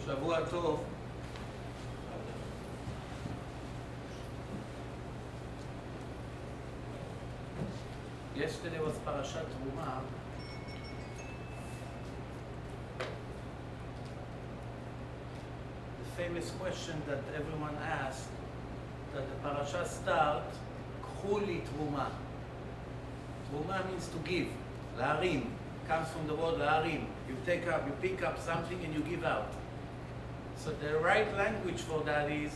שבוע טוב. Yesterday was Parashat Truma. The famous question that everyone asked, that the parasha starts, K'chu li Truma. Truma means to give, la'arim. Comes from the word la'arim. You pick up something and you give out. So the right language for that is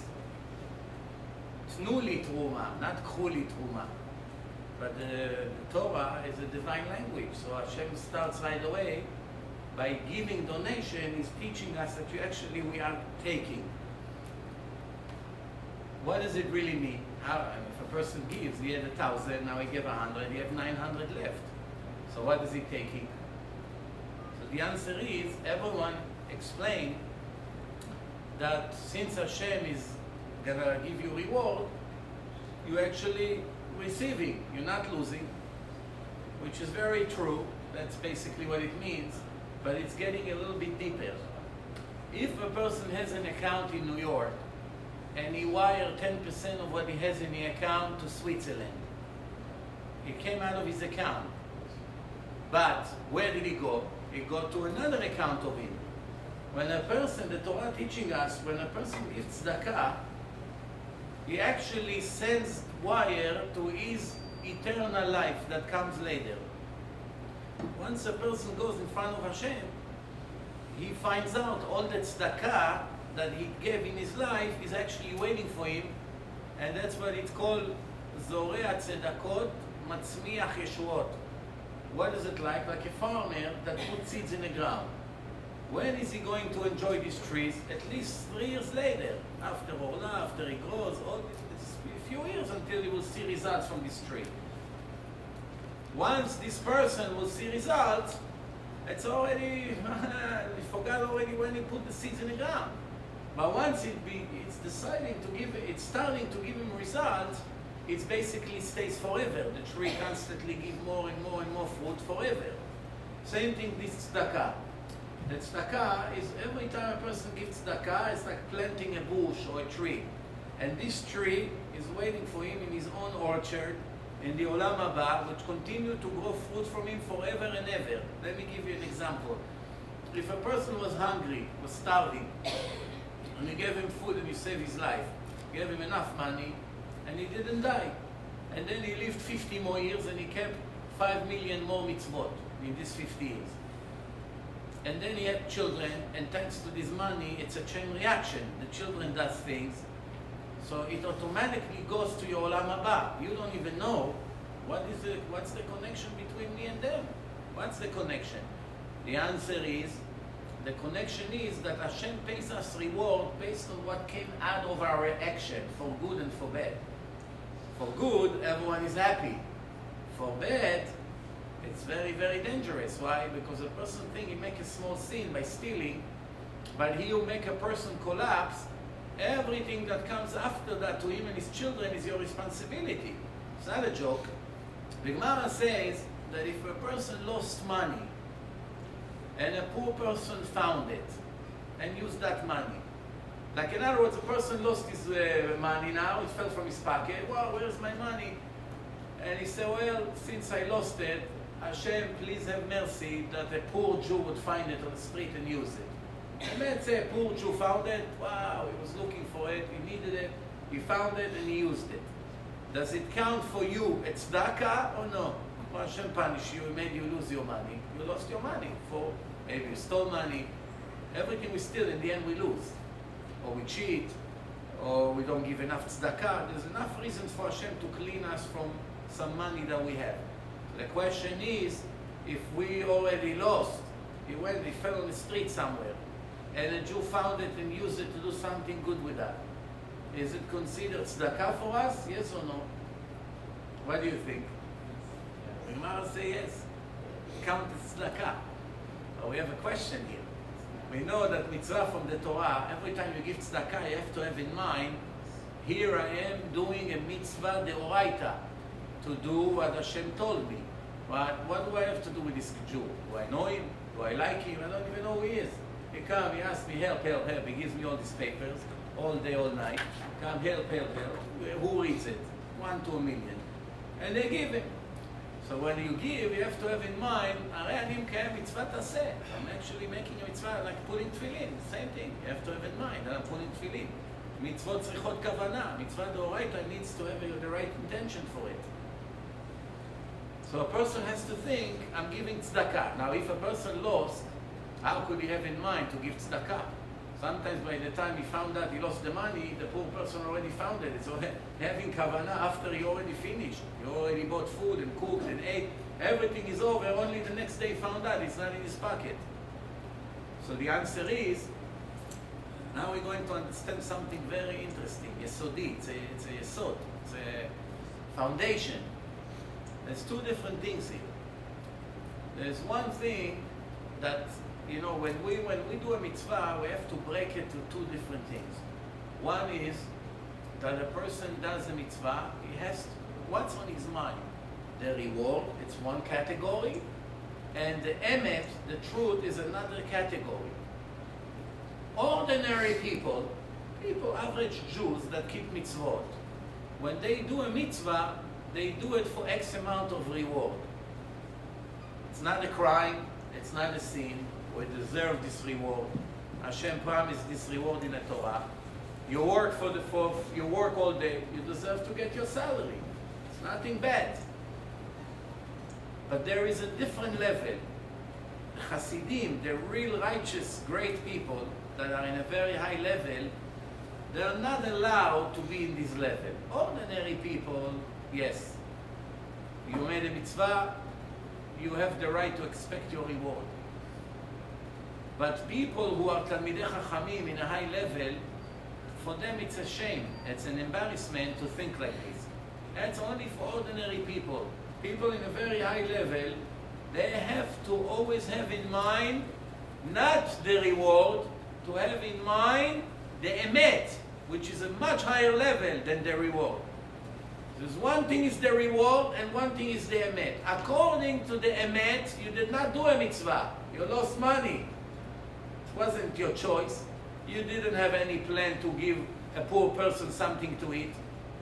Tnu li Truma, not K'chu li Truma. But the Torah is a divine language, so Hashem starts right away by giving donation. He's teaching us that we are taking. What does it really mean? If a person gives, he had 1,000, now he gave 100, he have 900 left. So what is he taking? So the answer is, everyone explained that since Hashem is gonna give you reward, you actually receiving, you're not losing, which is very true. That's basically what it means, but it's getting a little bit deeper. If a person has an account in New York and he wired 10% of what he has in the account to Switzerland, it came out of his account. But where did he go? He got to another account of him. When a person, the Torah teaching us, when a person gives tzedakah, he actually sends wire to his eternal life that comes later. Once a person goes in front of Hashem, he finds out all that tzedakah that he gave in his life is actually waiting for him, and that's what it's called Zorea Tzedakot Matzmiach Yeshuot. What is it like? Like a farmer that puts seeds in the ground. When is he going to enjoy these trees? At least 3 years later. After Orla, after he grows, it's a few years until he will see results from this tree. Once this person will see results, it's already, he forgot already when he put the seeds in the ground. But once it's deciding to give, it's starting to give him results, it basically stays forever. The tree constantly gives more and more and more fruit forever. Same thing, this tzedakah. The tzedakah is every time a person gives tzedakah, it's like planting a bush or a tree. And this tree is waiting for him in his own orchard, in the Olam Haba, which continue to grow fruit from him forever and ever. Let me give you an example. If a person was hungry, was starving, and you gave him food and you saved his life, you gave him enough money, and he didn't die. And then he lived 50 more years and he kept 5 million more mitzvot in these 50 years. And then he had children, and thanks to this money, it's a chain reaction. The children does things, so it automatically goes to your Olam Haba. You don't even know what's the connection between me and them. What's the connection? The answer is, the connection is that Hashem pays us reward based on what came out of our action, for good and for bad. For good, everyone is happy. For bad, it's very, very dangerous. Why? Because a person thinks he make a small sin by stealing, but he will make a person collapse. Everything that comes after that to him and his children is your responsibility. It's not a joke. The Gemara says that if a person lost money and a poor person found it and used that money, like in other words, a person lost his money now, it fell from his pocket. Wow, where's my money? And he said, well, since I lost it, Hashem, please have mercy that a poor Jew would find it on the street and use it. And let's say a poor Jew found it. Wow, he was looking for it, he needed it, he found it and he used it. Does it count for you at tzedakah or no? Well, Hashem punished you, he made you lose your money. You lost your money. For maybe you stole money. Everything we steal, in the end we lose. Or we cheat, or we don't give enough tzedakah. There's enough reasons for Hashem to clean us from some money that we have. The question is, if we already lost, he fell on the street somewhere, and a Jew found it and used it to do something good with that. Is it considered tzedakah for us? Yes or no? What do you think? The Gemara say yes. Count as tzedakah. But we have a question here. We know that mitzvah from the Torah, every time you give tzedakah, you have to have in mind, here I am doing a mitzvah deoraita, to do what Hashem told me. But what do I have to do with this Jew? Do I know him? Do I like him? I don't even know who he is. He He come, he asks me, help. He gives me all these papers, all day, all night. Come, help. Who reads it? 1 to 1 million. And they give him. So when you give, you have to have in mind, הרי אני מקיים מצוות עשה. I'm actually making a mitzvah like pulling tefillin, same thing. You have to have in mind that I'm pulling tefillin. מצוות צריכות כוונה. מצווה דאורייתא needs to have the right intention for it. So a person has to think, I'm giving tzedakah. Now if a person lost, how could he have in mind to give tzedakah? Sometimes by the time he found out he lost the money, the poor person already found it. So having kavanah after he already finished. He already bought food and cooked and ate. Everything is over, only the next day found out it's not in his pocket. So the answer is, now we're going to understand something very interesting. Yesodi, it's a yesod, it's a foundation. There's 2 different things here. There's one thing that, you know, when we do a mitzvah, we have to break it to 2 different things. One is that a person does a mitzvah, he has what's on his mind. The reward, it's one category, and the emet, the truth, is another category. Ordinary people, average Jews that keep mitzvot, when they do a mitzvah, they do it for X amount of reward. It's not a crime, it's not a sin. We deserve this reward. Hashem promised this reward in the Torah. You work you work all day, you deserve to get your salary. It's nothing bad. But there is a different level. Hasidim, the real righteous, great people that are in a very high level, they are not allowed to be in this level. Ordinary people, yes. You made a mitzvah, you have the right to expect your reward. But people who are Talmidei Chachamim in a high level, for them it's a shame, it's an embarrassment to think like this. That's only for ordinary people. People in a very high level, they have to always have in mind not the reward, to have in mind the emet, which is a much higher level than the reward. There's one thing is the reward and one thing is the emet. According to the emet, you did not do a mitzvah. You lost money. It wasn't your choice. You didn't have any plan to give a poor person something to eat.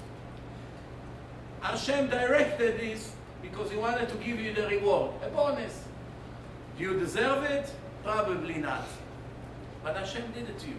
Hashem directed this because he wanted to give you the reward, a bonus. Do you deserve it? Probably not. But Hashem did it to you.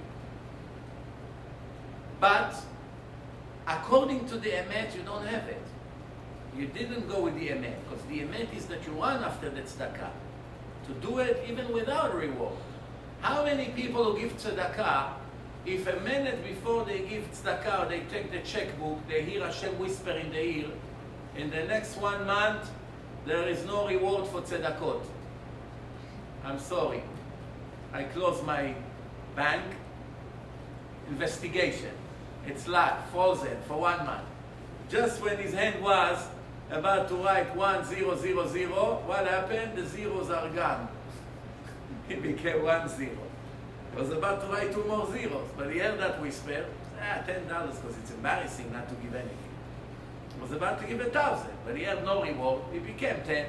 But according to the emet, you don't have it. You didn't go with the emet, because the emet is that you run after the tzedakah. To do it even without reward. How many people who give tzedakah, if a minute before they give tzedakah, they take the checkbook, they hear Hashem whisper in the ear, in the next 1 month, there is no reward for tzedakot. I'm sorry. I close my bank. Investigation. It's locked, frozen for 1 month. Just when his hand was about to write 1000, what happened? The zeros are gone. It became 10. He was about to write 2 more zeros, but he heard that whisper, $10 because it's embarrassing not to give anything. He was about to give 1,000, but he had no reward. It became 10.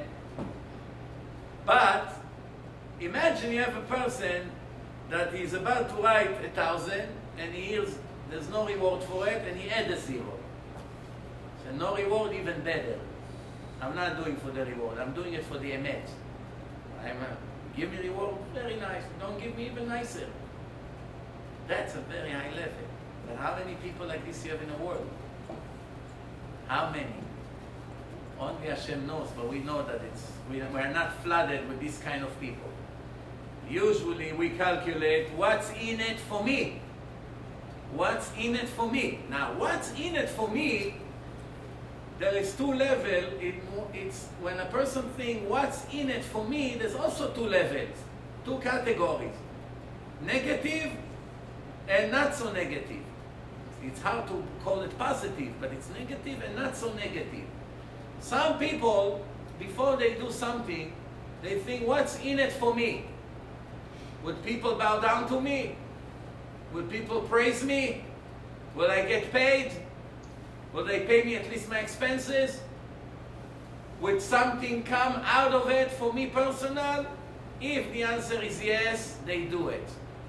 But imagine you have a person that is about to write 1,000 and he hears there's no reward for it and he adds a 0. So no reward, even better. I'm not doing for the reward, I'm doing it for the emet. Give me reward, very nice. Don't give me even nicer. That's a very high level. But how many people like this you have in the world? How many? Only Hashem knows, but we know that we are not flooded with this kind of people. Usually we calculate what's in it for me. What's in it for me? Now, what's in it for me, there is 2 levels. It's when a person thinks, what's in it for me, there's also 2 levels, 2 categories. Negative and not so negative. It's hard to call it positive, but it's negative and not so negative. Some people, before they do something, they think, what's in it for me? Would people bow down to me? Will people praise me? Will I get paid? Will they pay me at least my expenses? Would something come out of it for me personal? If the answer is yes, they do it.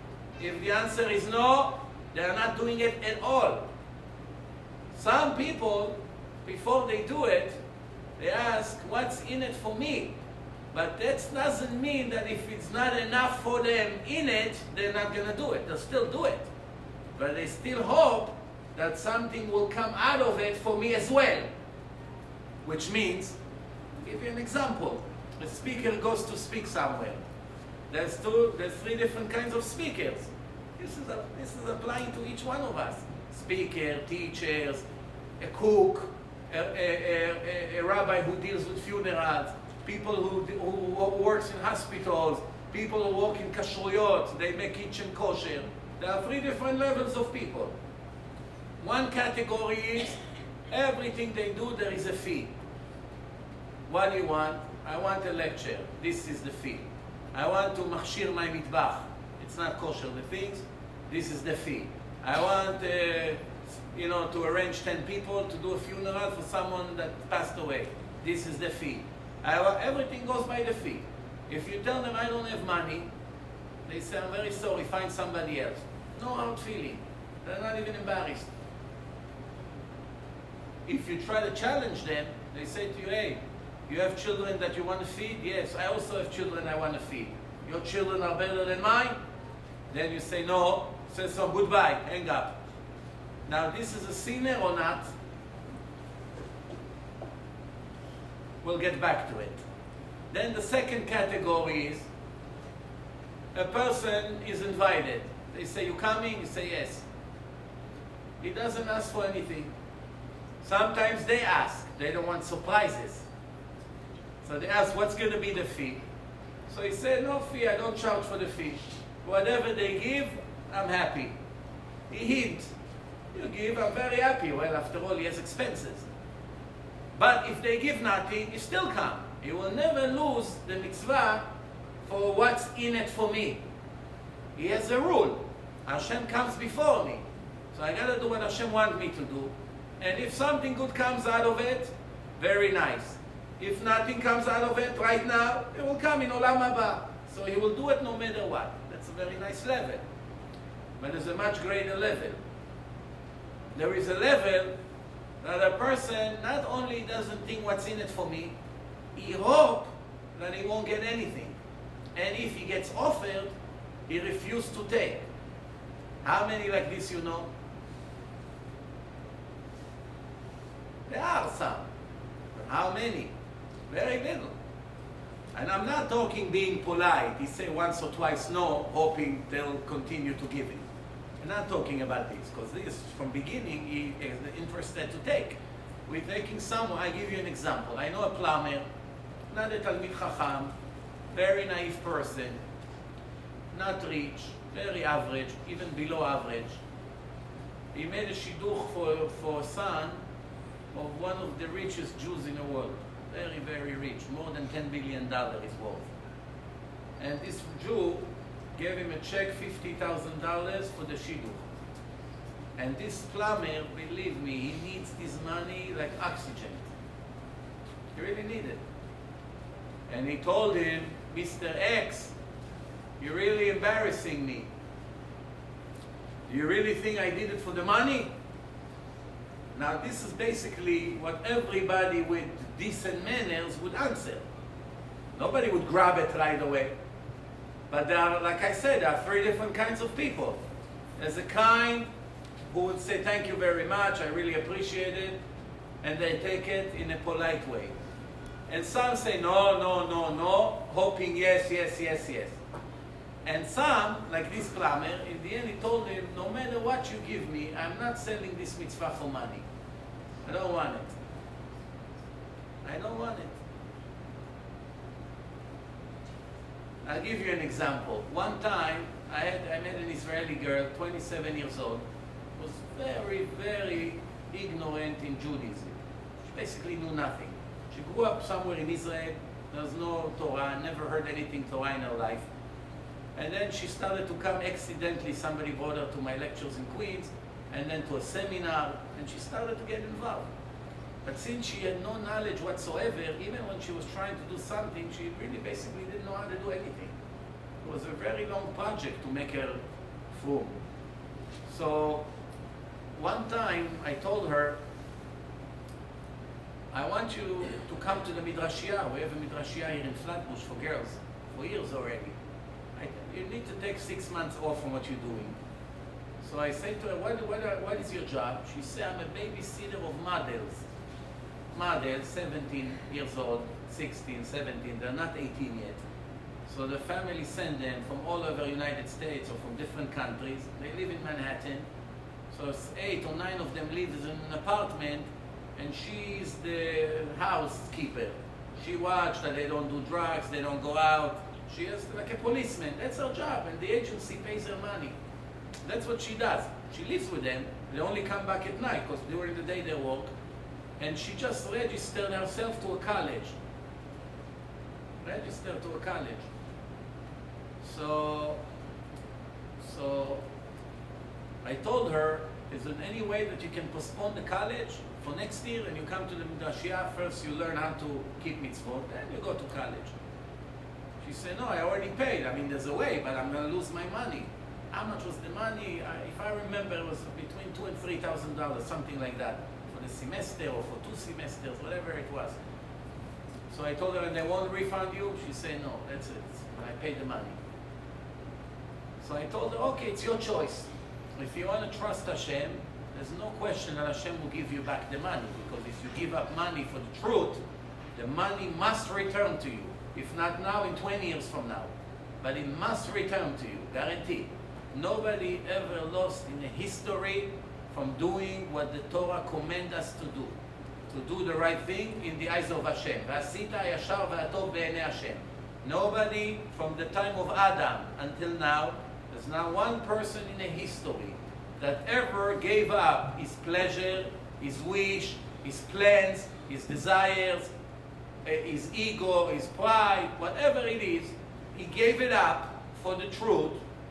If the answer is no, they are not doing it at all. Some people, before they do it, they ask, what's in it for me? But that doesn't mean that if it's not enough for them in it, they're not going to do it. They'll still do it. But they still hope that something will come out of it for me as well. Which means, I'll give you an example. A speaker goes to speak somewhere. There's 3 different kinds of speakers. This is applying to each one of us. Speaker, teachers, a cook, a rabbi who deals with funerals, people who works in hospitals, people who work in kashruyot, they make kitchen kosher. There are 3 different levels of people. One category is everything they do, there is a fee. What do you want? I want a lecture. This is the fee. I want to machshir my mitbach. It's not kosher, the things. This is the fee. I want, to arrange 10 people to do a funeral for someone that passed away. This is the fee. Everything goes by the fee. If you tell them I don't have money, they say, I'm very sorry, find somebody else. No hard feeling. They're not even embarrassed. If you try to challenge them, they say to you, hey, you have children that you want to feed? Yes, I also have children I want to feed. Your children are better than mine? Then you say, no. Say so, goodbye, hang up. Now, this is a sinner or not? We'll get back to it. Then the second category is, a person is invited. They say, you coming? You say, yes. He doesn't ask for anything. Sometimes they ask. They don't want surprises. So they ask, what's going to be the fee? So he said, no fee, I don't charge for the fee. Whatever they give, I'm happy. He hint, you give, I'm very happy. Well, after all, he has expenses. But if they give nothing, he still come. He will never lose the mitzvah for what's in it for me. He has a rule. Hashem comes before me. So I got to do what Hashem wants me to do. And if something good comes out of it, very nice. If nothing comes out of it right now, it will come in Olam Haba. So he will do it no matter what. That's a very nice level. But there's a much greater level. There is a level that a person not only doesn't think what's in it for me, he hopes that he won't get anything. And if he gets offered, he refuses to take. How many like this you know? There are some. But how many? Very little. And I'm not talking being polite. He say once or twice no, hoping they'll continue to give it. I'm not talking about this, because this, from beginning, he is interested to take. We're taking someone, I give you an example. I know a plumber, not a Talmid Chacham, very naive person, not rich, very average, even below average. He made a shidduch for a son of one of the richest Jews in the world. Very, very rich, more than $10 billion is worth. And this Jew gave him a check, $50,000 for the shidduch. And this plumber, believe me, he needs this money like oxygen. He really needs it. And he told him, Mr. X, you're really embarrassing me. Do you really think I did it for the money? Now this is basically what everybody with decent manners would answer. Nobody would grab it right away. But there are, like I said, there are 3 different kinds of people. There's a kind who would say, thank you very much, I really appreciate it, and they take it in a polite way. And some say, no, no, no, no, hoping yes, yes, yes, yes. And some, like this plumber, in the end he told him, no matter what you give me, I'm not selling this mitzvah for money. I don't want it. I don't want it. I'll give you an example. One time, I met an Israeli girl, 27 years old, was very, very ignorant in Judaism. She basically knew nothing. She grew up somewhere in Israel, there was no Torah, never heard anything Torah in her life. And then she started to come accidentally, somebody brought her to my lectures in Queens, and then to a seminar, and she started to get involved. But since she had no knowledge whatsoever, even when she was trying to do something, she really basically didn't know how to do anything. It was a very long project to make her Boom. So one time I told her, I want you to come to the Midrashia. We have a Midrashia here in Flatbush for girls, for years already. You need to take 6 months off from what you're doing. So I said to her, what is your job? She said, I'm a babysitter of models. Models, 17 years old, 16, 17, they're not 18 yet. So the family send them from all over the United States or from different countries. They live in Manhattan. So 8 or 9 of them live in an apartment, and she's the housekeeper. She watches that they don't do drugs, they don't go out. She is like a policeman. That's her job, and the agency pays her money. That's what she does. She lives with them. They only come back at night because during the day they work. And she just registered herself to a college. Registered to a college. So I told her, is there any way that you can postpone the college for next year and you come to the Midrashia? First you learn how to keep mitzvot, then you go to college. She said, no, I already paid. I mean, there's a way, but I'm going to lose my money. How much was the money? If I remember, it was between $2,000 and $3,000, something like that, for the semester or for 2 semesters, whatever it was. So I told her, and they won't refund you? She said, no, that's it. I paid the money. So I told her, okay, it's your choice. If you want to trust Hashem, there's no question that Hashem will give you back the money, because if you give up money for the truth, the money must return to you. If not now, in 20 years from now. But it must return to you, guaranteed. Nobody ever lost in the history from doing what the Torah commands us to do the right thing in the eyes of Hashem. V'asita yashar v'atov be'enei Hashem. Nobody from the time of Adam until now, there's not one person in the history that ever gave up his pleasure, his wish, his plans, his desires, his ego, his pride, whatever it is, he gave it up for the truth.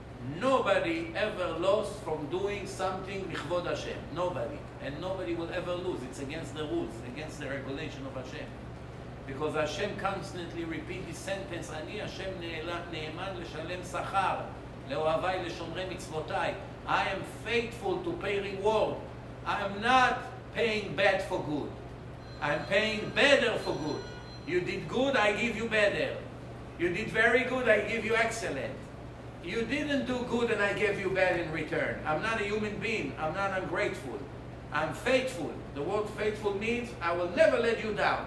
Nobody ever lost from doing something lichvod Hashem. Nobody. And nobody will ever lose. It's against the rules, against the regulation of Hashem. Because Hashem constantly repeats this sentence, Ani Hashem ne'eman leshalem sachar, le'ohavai leshomrei mitzvotai. I am faithful to pay reward. I am not paying bad for good. I am paying better for good. You did good, I give you better. You did very good, I give you excellent. You didn't do good and I gave you bad in return. I'm not a human being. I'm not ungrateful. I'm faithful. The word faithful means I will never let you down.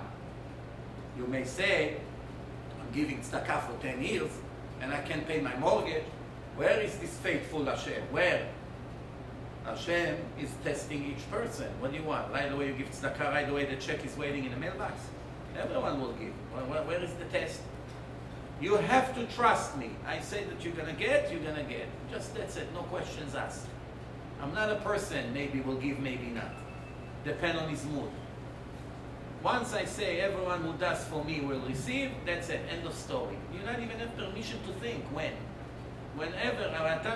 You may say, I'm giving tzedakah for 10 years and I can't pay my mortgage. Where is this faithful Hashem? Where? Hashem is testing each person. What do you want? Right away you give tzedakah, right away the check is waiting in the mailbox. Everyone will give. Where is the test? You have to trust me. I say that you're going to get, you're going to get. Just that's it. No questions asked. I'm not a person, maybe will give, maybe not. Depend on his mood. Once I say everyone who does for me will receive, that's it. End of story. You not even have permission to think when. Whenever,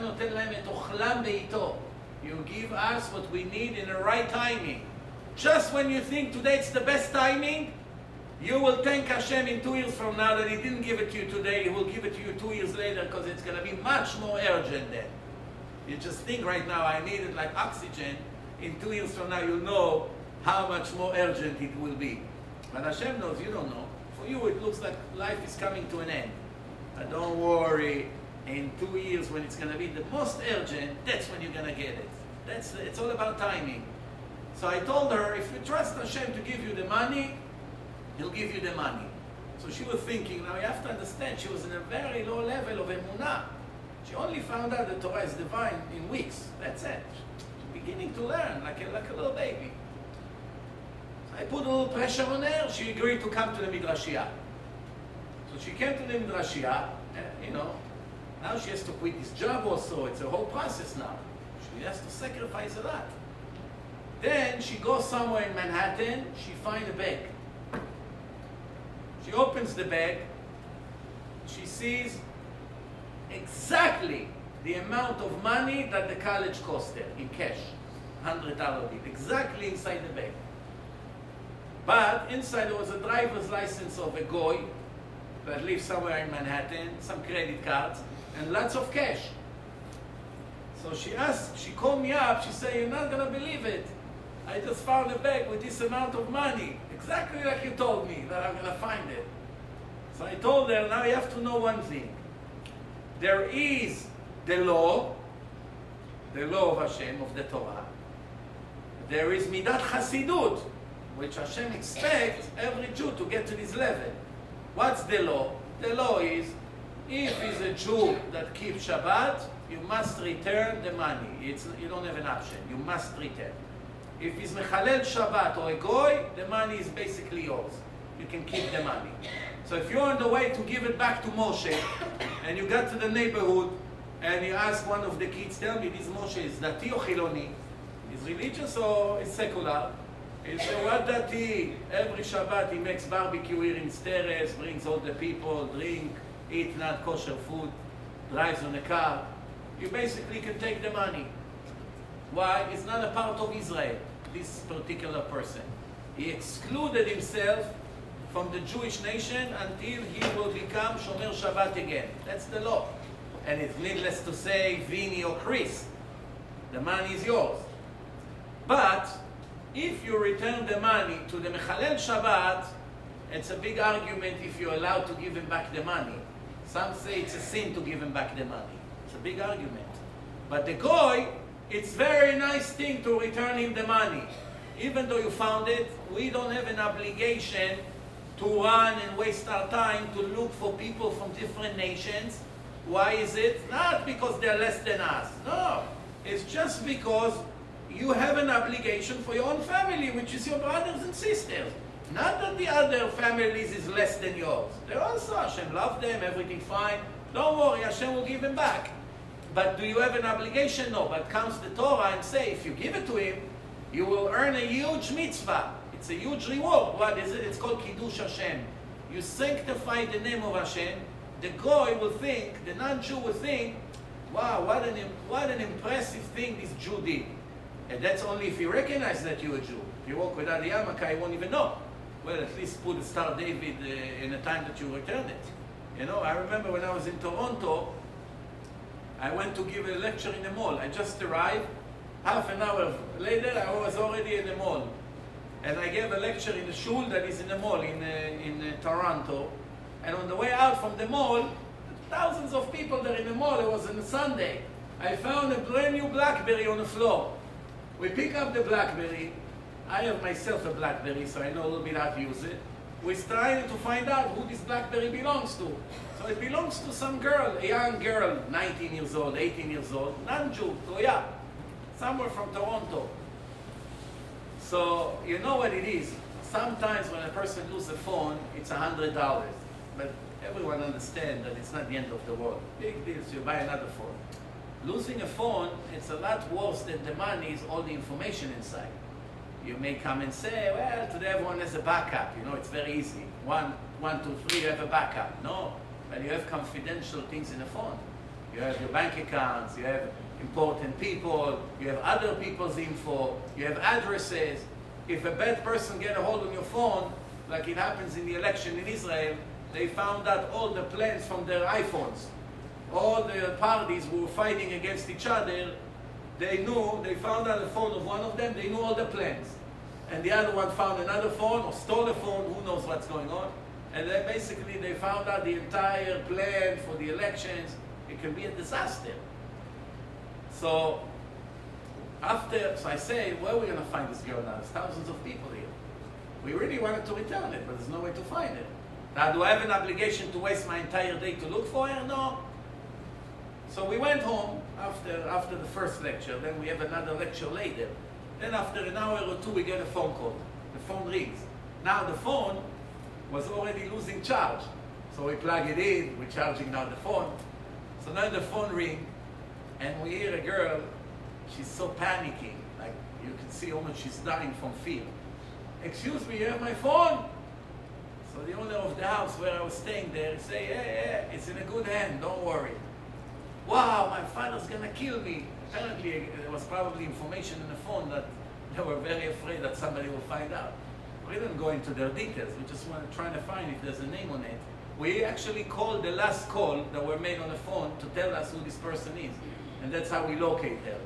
you give us what we need in the right timing. Just when you think today it's the best timing, you will thank Hashem in 2 years from now that He didn't give it to you today. He will give it to you 2 years later because it's going to be much more urgent then. You just think right now, I need it like oxygen. In 2 years from now, you'll know how much more urgent it will be. But Hashem knows, you don't know. For you, it looks like life is coming to an end. But don't worry. In 2 years, when it's going to be the most urgent, that's when you're going to get it. It's all about timing. So I told her, if you trust Hashem to give you the money, He'll give you the money. So she was thinking, now you have to understand, she was in a very low level of emunah. She only found out that Torah is divine in weeks. That's it. She's beginning to learn, like a little baby. So I put a little pressure on her. She agreed to come to the Midrashia. So she came to the Midrashia, now she has to quit this job also. It's a whole process now. She has to sacrifice a lot. Then she goes somewhere in Manhattan, she finds a bag. She opens the bag, she sees exactly the amount of money that the college cost her in cash, $100 bill, exactly inside the bag. But inside there was a driver's license of a goy that lives somewhere in Manhattan, some credit cards, and lots of cash. So So she called me up, she said, "You're not gonna believe it. I just found a bag with this amount of money, exactly like you told me that I'm gonna find it." So I told her, now you have to know one thing. There is the law of Hashem, of the Torah. There is Midat Hasidut, which Hashem expects every Jew to get to this level. What's the law? The law is, if he's a Jew that keeps Shabbat, you must return the money. You don't have an option. You must return. If he's Mechalel Shabbat or a Goy, the money is basically yours. You can keep the money. So if you're on the way to give it back to Moshe, and you got to the neighborhood, and you ask one of the kids, tell me, this Moshe is Dati or Chiloni? Is religious or is secular? He said, what Dati? Every Shabbat he makes barbecue here in Steres, brings all the people, drink, eat not kosher food, drives on a car. You basically can take the money. Why? It's not a part of Israel, this particular person. He excluded himself from the Jewish nation until he will become Shomer Shabbat again. That's the law. And it's needless to say, Vinny or Chris, the money is yours. But if you return the money to the Mechalel Shabbat, it's a big argument if you're allowed to give him back the money. Some say it's a sin to give him back the money. It's a big argument. But the Goy, it's a very nice thing to return him the money. Even though you found it, we don't have an obligation to run and waste our time to look for people from different nations. Why is it? Not because they're less than us. No. It's just because you have an obligation for your own family, which is your brothers and sisters. Not that the other families is less than yours. They're also, Hashem loves them, everything fine. Don't worry, Hashem will give them back. But do you have an obligation? No. But comes the Torah and say, if you give it to him, you will earn a huge mitzvah. It's a huge reward. What is it? It's called Kiddush Hashem. You sanctify the name of Hashem. The Goy will think, the non-Jew will think, wow, what an impressive thing this Jew did. And that's only if he recognizes that you're a Jew. If you walk without the yarmulke, he won't even know. Well, at least put a Star David in the time that you return it. You know, I remember when I was in Toronto, I went to give a lecture in the mall. I just arrived. Half an hour later, I was already in the mall. And I gave a lecture in the shul that is in the mall in Toronto. And on the way out from the mall, thousands of people there in the mall. It was on a Sunday. I found a brand new BlackBerry on the floor. We pick up the BlackBerry. I have myself a BlackBerry, so I know a little bit how to use it. We're trying to find out who this BlackBerry belongs to. So it belongs to some girl, a young girl, 19 years old, 18 years old, non-Jew, Goya, somewhere from Toronto. So you know what it is. Sometimes when a person loses a phone, it's $100. But everyone understands that it's not the end of the world. Big deal, so you buy another phone. Losing a phone, it's a lot worse than the money is all the information inside. You may come and say, well, today everyone has a backup. You know, it's very easy. One, two, three, you have a backup. No, but you have confidential things in the phone. You have your bank accounts, you have important people, you have other people's info, you have addresses. If a bad person gets a hold on your phone, like it happens in the election in Israel, they found out all the plans from their iPhones. All the parties who were fighting against each other, they found out the phone of one of them, they knew all the plans. And the other one found another phone or stole a phone, who knows what's going on. And then basically they found out the entire plan for the elections. It can be a disaster. So I say, where are we going to find this girl now? There's thousands of people here. We really wanted to return it, but there's no way to find it. Now, do I have an obligation to waste my entire day to look for her? No. So we went home after the first lecture. Then we have another lecture later. Then after an hour or two, we get a phone call. The phone rings. Now the phone was already losing charge. So we plug it in. We're charging now the phone. So now the phone rings, and we hear a girl. She's so panicking. Like, you can see almost she's dying from fear. Excuse me, you have my phone? So the owner of the house where I was staying there say, hey, it's in a good hand, don't worry. Wow, my father's gonna kill me. Apparently, there was probably information in the phone that they were very afraid that somebody will find out. We didn't go into their details. We just were trying to find if there's a name on it. We actually called the last call that were made on the phone to tell us who this person is. And that's how we locate her.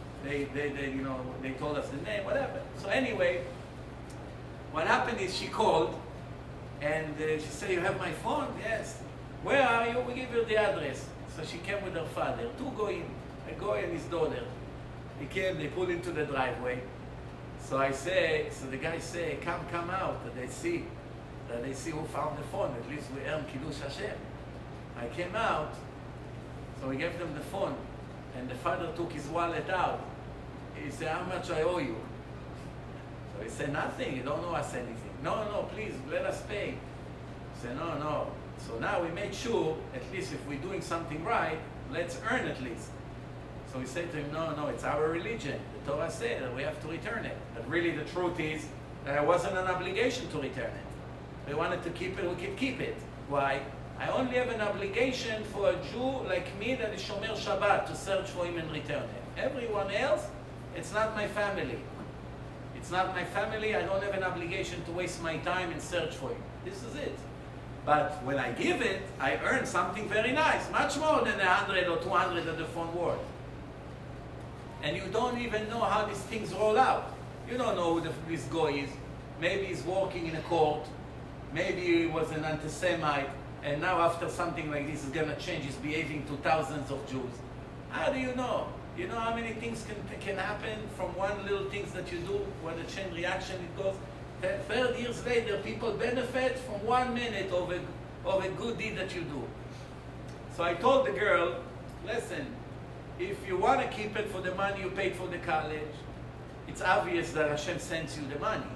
They told us the name, whatever. So anyway, what happened is she called, and she said, "You have my phone?" "Yes." "Where are you?" We give her the address. So she came with her father, two goyim, a goy and his daughter. He came, they pulled into the driveway. So the guy say, come out, that they see who found the phone. At least we earn Kiddush Hashem. I came out, so we gave them the phone, and the father took his wallet out. He said, "How much I owe you?" So he said, "Nothing, you don't owe us anything." No, please, let us pay." He said, No. So now we made sure, at least if we're doing something right, let's earn at least. So we said to him, no, it's our religion. The Torah said that we have to return it. But really the truth is, there wasn't an obligation to return it. We wanted to keep it, we could keep it. Why? I only have an obligation for a Jew like me that is Shomer Shabbat to search for him and return him. Everyone else, it's not my family. It's not my family, I don't have an obligation to waste my time and search for him. This is it. But when I give it, I earn something very nice, much more than 100 or 200 that the phone worth. And you don't even know how these things roll out. You don't know who this guy is. Maybe he's working in a court. Maybe he was an anti-Semite. And now after something like this, he's going to change his behaving to thousands of Jews. How do you know? You know how many things can happen from one little things that you do, when the chain reaction it goes. 30 years later, people benefit from 1 minute of a good deed that you do. So I told the girl, listen, if you want to keep it for the money you paid for the college, it's obvious that Hashem sends you the money.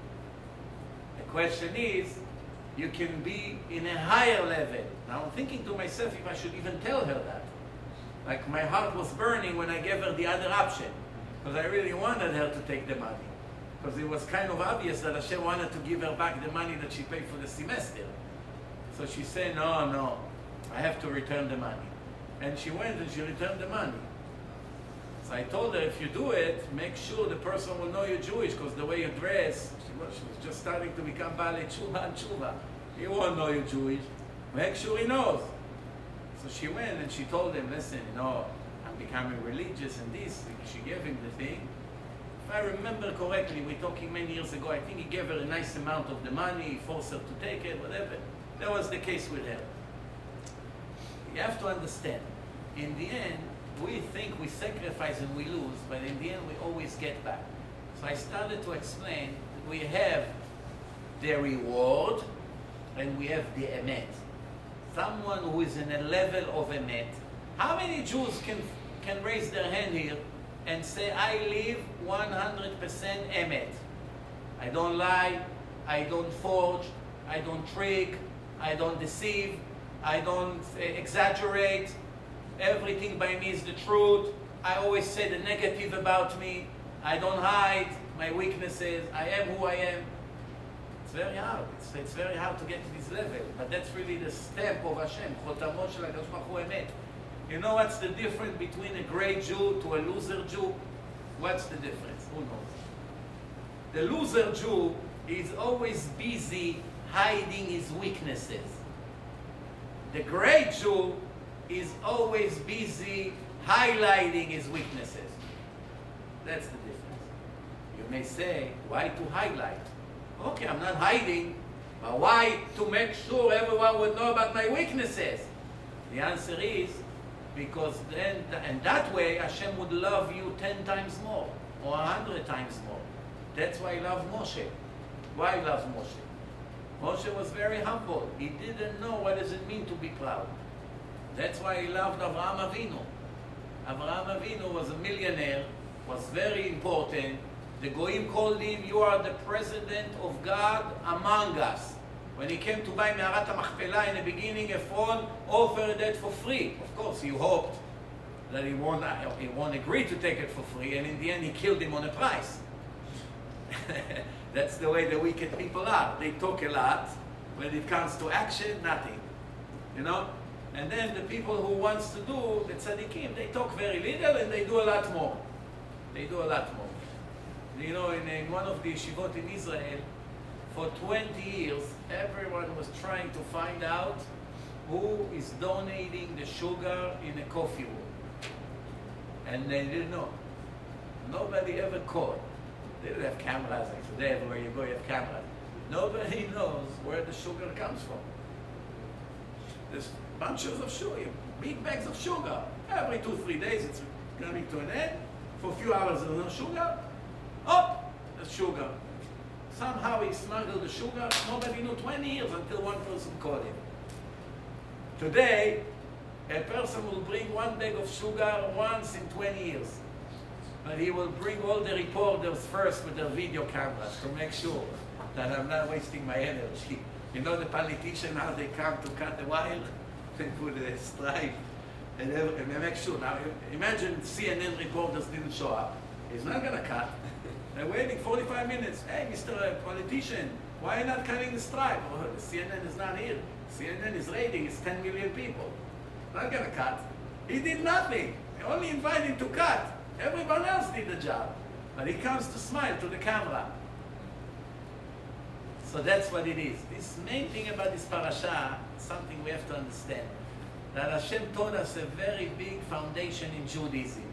The question is, you can be in a higher level. Now I'm thinking to myself if I should even tell her that. Like my heart was burning when I gave her the other option, because I really wanted her to take the money. Because it was kind of obvious that Hashem wanted to give her back the money that she paid for the semester. So she said, no, I have to return the money. And she went and she returned the money. So I told her, if you do it, make sure the person will know you're Jewish, because the way you dress, she was just starting to become Baalei Tshuva and Tshuva. He won't know you're Jewish. Make sure he knows. So she went and she told him, listen, I'm becoming religious and this. She gave him the thing. If I remember correctly, we're talking many years ago, I think he gave her a nice amount of the money, he forced her to take it, whatever. That was the case with her. You have to understand, in the end, we think we sacrifice and we lose, but in the end we always get back. So I started to explain that we have the reward and we have the emet. Someone who is in a level of emet. How many Jews can raise their hand here and say, I live 100% emet? I don't lie, I don't forge, I don't trick, I don't deceive, I don't exaggerate. Everything by me is the truth. I always say the negative about me. I don't hide my weaknesses. I am who I am. It's very hard. It's very hard to get to this level. But that's really the step of Hashem. Chotamo shel HaKadosh Baruch Hu emet. You know what's the difference between a great Jew to a loser Jew? What's the difference? Who knows? The loser Jew is always busy hiding his weaknesses. The great Jew is always busy highlighting his weaknesses. That's the difference. You may say, why to highlight? Okay, I'm not hiding, but why to make sure everyone would know about my weaknesses? The answer is, because then, and that way Hashem would love you 10 times more, or 100 times more. That's why he loved Moshe. Why he loves Moshe? Moshe was very humble. He didn't know what does it mean to be proud. That's why he loved Avraham Avinu. Avraham Avinu was a millionaire, was very important. The Goyim called him, you are the president of God among us. When he came to buy Me'arat HaMachpelah in the beginning, Ephron offered it for free. Of course, he hoped that he won't agree to take it for free, and in the end he killed him on a price. That's the way the wicked people are. They talk a lot. When it comes to action, nothing. You know? And then the people who wants to do, the tzaddikim, they talk very little and they do a lot more. They do a lot more. You know, in one of the yeshivot in Israel, for 20 years, everyone was trying to find out who is donating the sugar in a coffee room. And they didn't know. Nobody ever caught. They didn't have cameras like today. Everywhere you go, you have cameras. Nobody knows where the sugar comes from. There's bunches of sugar, big bags of sugar. Every 2-3 days, it's coming to an end. For a few hours, there's no sugar. Oh, there's sugar. Somehow he smuggled the sugar. Nobody knew 20 years until one person caught him. Today, a person will bring 1 bag of sugar once in 20 years. But he will bring all the reporters first with their video cameras to make sure that I'm not wasting my energy. You know the politician, how they come to cut the wire? They put a stripe and they make sure. Now imagine CNN reporters didn't show up. He's not going to cut. They're waiting 45 minutes. Hey, Mr. Politician, why are you not cutting the stripe? Oh, CNN is not here. CNN is rating, it's 10 million people. Not going to cut. He did nothing. They only invited him to cut. Everyone else did the job. But he comes to smile to the camera. So that's what it is. This main thing about this parasha, something we have to understand. That Hashem taught us a very big foundation in Judaism.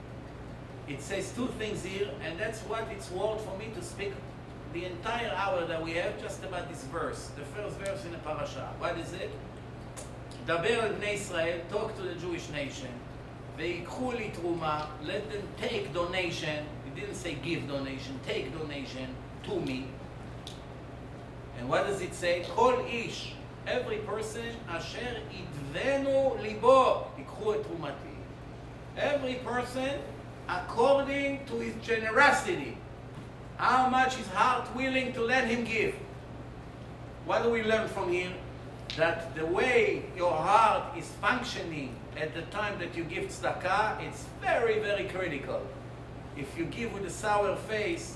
It says 2 things here, and that's what it's worth for me to speak the entire hour that we have just about this verse. The first verse in the parasha. What is it? Daber al Bnei Israel, talk to the Jewish nation. Ve'ikhu li truma, let them take donation. It didn't say give donation, take donation to me. And what does it say? Kol ish, every person, asher idvenu libo, ikhu et trumati. Every person, according to his generosity, how much his heart willing to let him give. What do we learn from here? That the way your heart is functioning at the time that you give tzedakah, it's very, very critical. If you give with a sour face,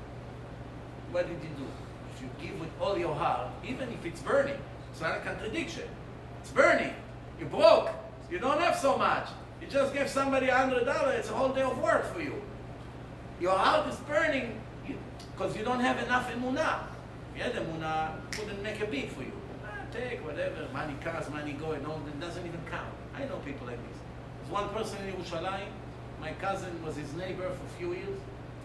what did you do? If you give with all your heart, even if it's burning, it's not a contradiction. It's burning. You broke. You don't have so much. You just gave somebody $100, it's a whole day of work for you. Your heart is burning because you don't have enough emunah. If you had emunah, it wouldn't make a beat for you. Take whatever, money comes, money go, and all, it doesn't even count. I know people like this. There's one person in Yerushalayim, my cousin was his neighbor for a few years.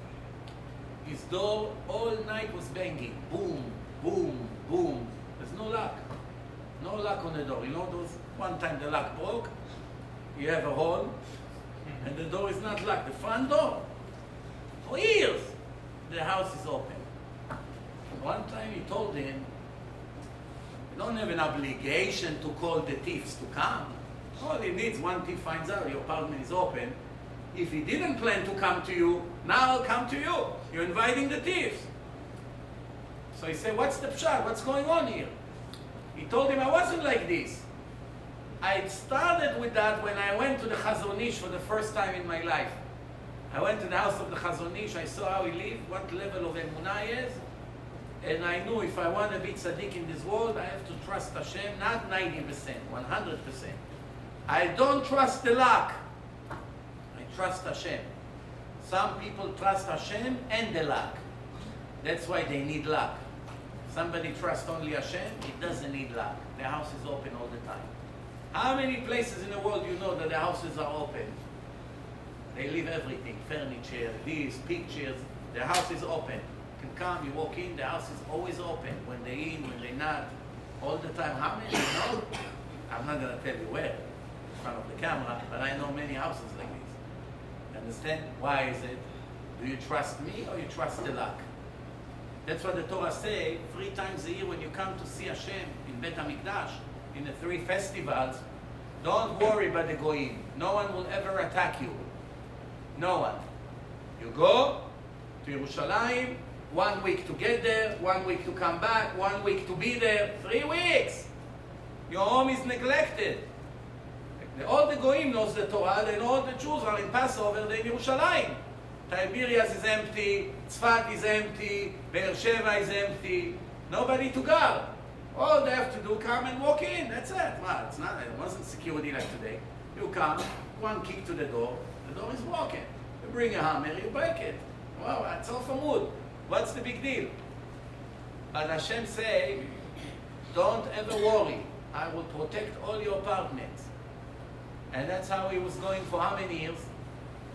His door all night was banging. Boom, boom, boom. There's no lock. No lock on the door. You know those, one time the lock broke, you have a hole, and the door is not locked. The front door, for years, the house is open. One time he told him, you don't have an obligation to call the thieves to come. All he needs, one thief finds out your apartment is open. If he didn't plan to come to you, now I'll come to you. You're inviting the thieves. So he said, what's the pshat? What's going on here? He told him, I wasn't like this. I started with that when I went to the Chazon Ish for the first time in my life. I went to the house of the Chazon Ish, I saw how he lived, what level of emunah he is. And I knew if I want to be tzaddik in this world, I have to trust Hashem, not 90%, 100%. I don't trust the luck. I trust Hashem. Some people trust Hashem and the luck. That's why they need luck. Somebody trusts only Hashem, it doesn't need luck. The house is open all the time. How many places in the world you know that the houses are open? They leave everything, furniture, these, pictures. The house is open. You can come, you walk in, the house is always open. When they're in, when they're not, all the time. How many you know? I'm not going to tell you where, in front of the camera, but I know many houses like this. Understand? Why is it? Do you trust me or you trust the luck? That's what the Torah says 3 times a year when you come to see Hashem in Bet HaMikdash, in the 3 festivals. Don't worry about the goyim. No one will ever attack you. No one. You go to Yerushalayim, 1 week to get there, 1 week to come back, 1 week to be there, 3 weeks. Your home is neglected. All the goyim knows the Torah, and all the Jews are in Passover, they're in Yerushalayim. Tiberias is empty, Tzfat is empty, Be'er Sheva is empty. Nobody to guard. All they have to do, come and walk in. That's it. Well, it's not. It wasn't security like today. You come, 1 kick to the door is walking. You bring a hammer, you break it. Wow, that's all from wood. What's the big deal? But Hashem say, don't ever worry. I will protect all your apartments. And that's how he was going for how many years?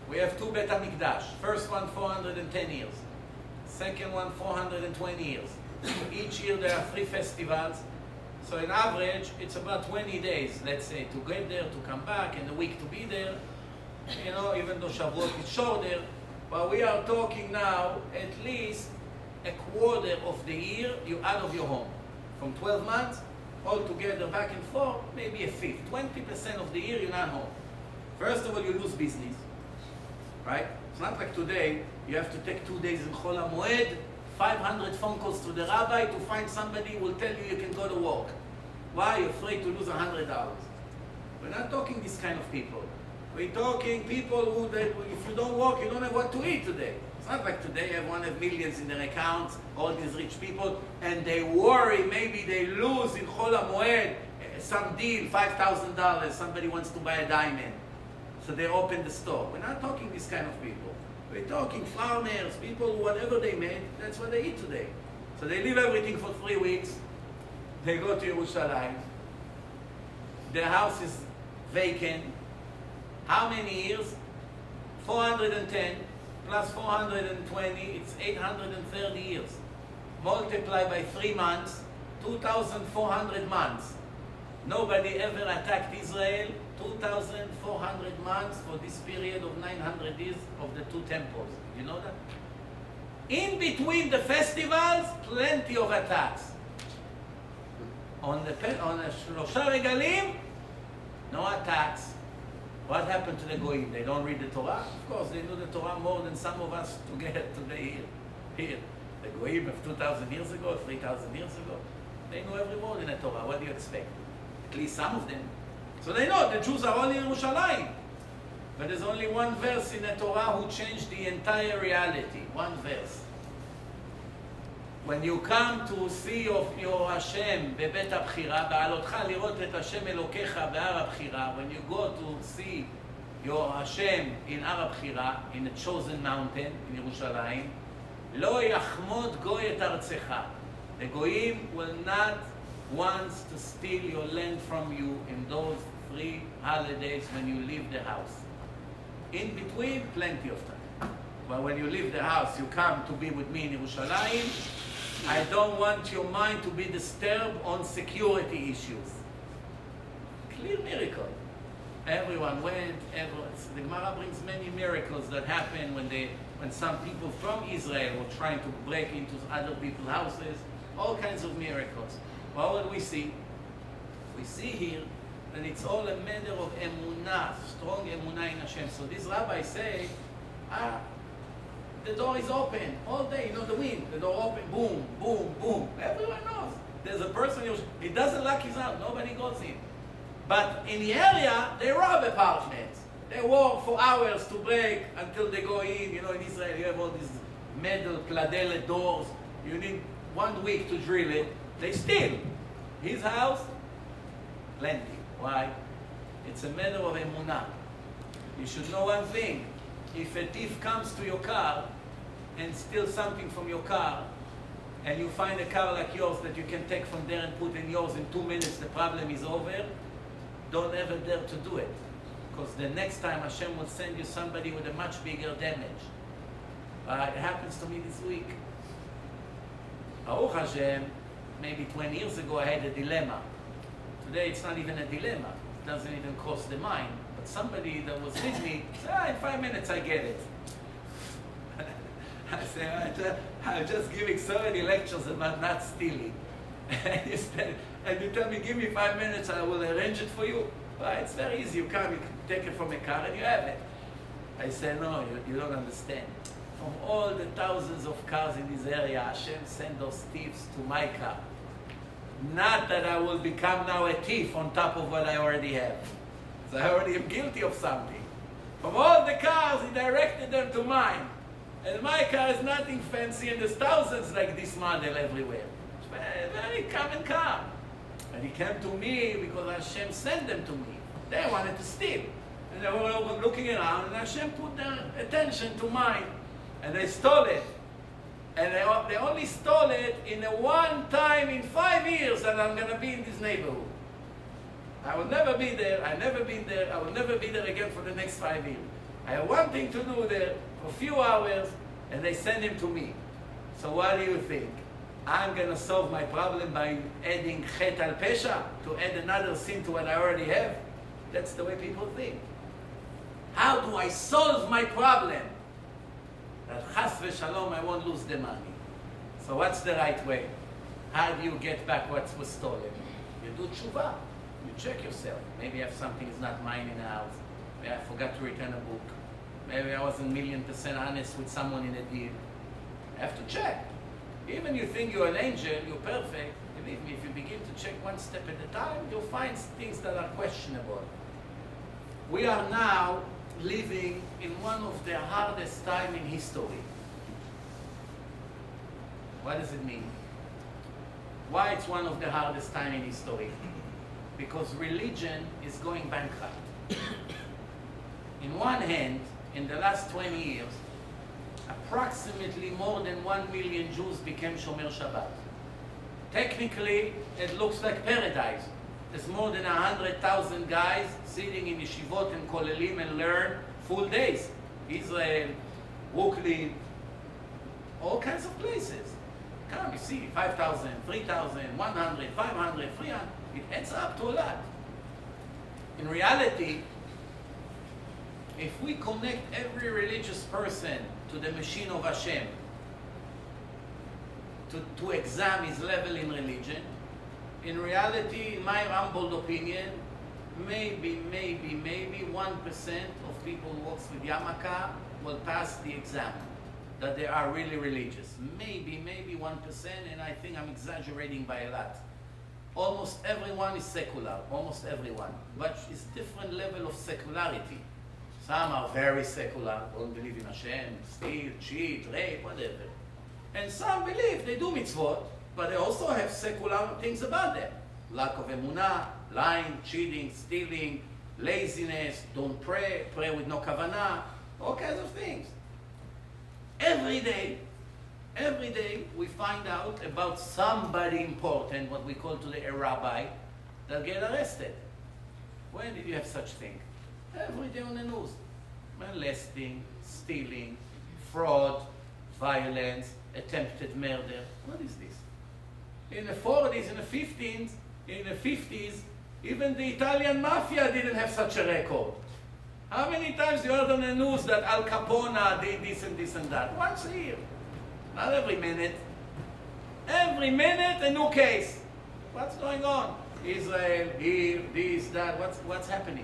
We have two Bet HaMikdash. First one, 410 years. Second one, 420 years. Each year there are 3 festivals. So in average, it's about 20 days, let's say, to get there, to come back, and a week to be there. You know, even though Shavuot is shorter. But we are talking now, at least a quarter of the year you're out of your home. From 12 months, all together, back and forth, maybe a fifth. 20% of the year you're not home. First of all, you lose business, right? It's not like today, you have to take 2 days in Chol HaMoed, 500 phone calls to the rabbi to find somebody who will tell you can go to work. Why? You're afraid to lose $100. We're not talking this kind of people. We're talking people who, if you don't work, you don't have what to eat today. It's not like today everyone has millions in their accounts, all these rich people, and they worry maybe they lose in Chol HaMoed some deal, $5,000, somebody wants to buy a diamond. So they open the store. We're not talking this kind of people. We're talking farmers, people, whatever they made, that's what they eat today. So they leave everything for 3 weeks. They go to Yerushalayim. Their house is vacant. How many years? 410 plus 420, it's 830 years. Multiply by 3 months, 2,400 months. Nobody ever attacked Israel. 2,400 months for this period of 900 years of the 2 temples. You know that? In between the festivals, plenty of attacks. On the Shlosha Regalim, no attacks. What happened to the Goyim? They don't read the Torah? Of course, they know the Torah more than some of us together today here. The Goyim of 2,000 years ago, 3,000 years ago, they know every word in the Torah. What do you expect? At least some of them. So they know the Jews are only in Yerushalayim. But there's only one verse in the Torah who changed the entire reality. One verse. When you come to see of your Hashem בבית הבחירה, בעלותך לראות את השם אלוקיך בהר הבחירה, when you go to see your Hashem in הר הבחירה, in a chosen mountain, in ירושלים, לא יחמוד גוי את ארצך. The goyim will not want to steal your land from you in those 3 holidays when you leave the house. In between, plenty of time. But when you leave the house, you come to be with me in Yerushalayim. I don't want your mind to be disturbed on security issues. Clear miracle. Everyone went. The Gemara brings many miracles that happen when some people from Israel were trying to break into other people's houses. All kinds of miracles. What will we see? We see here that it's all a matter of emunah, strong emunah in Hashem. So these rabbis say, the door is open all day, you know the wind, the door open, boom, boom, boom. Everyone knows. There's a person, he doesn't lock his house, nobody goes in. But in the area, they rob apartments. They work for hours to break until they go in. You know, in Israel, you have all these metal pladeled doors. You need 1 week to drill it. They steal. His house, plenty. Why? It's a matter of emunah. You should know one thing. If a thief comes to your car and steals something from your car, and you find a car like yours that you can take from there and put in yours in 2 minutes, the problem is over, don't ever dare to do it. Because the next time Hashem will send you somebody with a much bigger damage. It happens to me this week. Baruch Hashem, maybe 20 years ago I had a dilemma. Today it's not even a dilemma. It doesn't even cross the mind. But somebody that was with me said, in 5 minutes I get it. I say, I'm just giving so many lectures about not stealing. And you tell me, give me 5 minutes, I will arrange it for you. Well, it's very easy. You come, you take it from a car and you have it. I say, no, you don't understand. From all the thousands of cars in this area, Hashem sent those thieves to my car. Not that I will become now a thief on top of what I already have. So I already am guilty of something. From all the cars, he directed them to mine. And my car is nothing fancy, and there's thousands like this model everywhere. It's very, very common car. And he came to me because Hashem sent them to me. They wanted to steal. And they were looking around, and Hashem put their attention to mine. And they stole it. And they only stole it in a one time in 5 years that I'm going to be in this neighborhood. I will never be there. I've never been there. I will never be there again for the next 5 years. I have one thing to do there for a few hours, and they send him to me. So what do you think? I'm going to solve my problem by adding chet al pesha, to add another sin to what I already have? That's the way people think. How do I solve my problem? That chas v'shalom, I won't lose the money. So what's the right way? How do you get back what was stolen? You do tshuva. You check yourself. Maybe you have something is not mine in the house. Maybe I forgot to return a book. Maybe I wasn't 1,000,000% honest with someone in a deal. You have to check. Even you think you're an angel, you're perfect. Believe me, if you begin to check one step at a time, you'll find things that are questionable. We are now living in one of the hardest times in history. What does it mean? Why it's one of the hardest times in history? Because religion is going bankrupt. In one hand, in the last 20 years, approximately more than 1 million Jews became Shomer Shabbat. Technically, it looks like paradise. There's more than 100,000 guys sitting in yeshivot and kolelim and learn full days. Israel, Brooklyn, all kinds of places. Come, you see, 5,000, 3,000, 100, 500, 300. It adds up to a lot. In reality, if we connect every religious person to the machine of Hashem, to examine his level in religion, in reality, in my humble opinion, maybe 1% of people who works with Yamaka will pass the exam, that they are really religious. Maybe 1%, and I think I'm exaggerating by a lot. Almost everyone is secular, almost everyone, but it's different level of secularity. Some are very secular, don't believe in Hashem, steal, cheat, rape, whatever. And some believe they do mitzvot, but they also have secular things about them. Lack of emunah, lying, cheating, stealing, laziness, don't pray, pray with no kavanah, all kinds of things. Every day we find out about somebody important, what we call today a rabbi, that get arrested. When did you have such thing? Every day on the news. Molesting, stealing, fraud, violence, attempted murder. What is this? In the 40s, in the 50s, even the Italian mafia didn't have such a record. How many times you heard on the news that Al Capone did this and that? Once a year. Not every minute. Every minute a new case. What's going on? Israel, here, this, that. What's happening?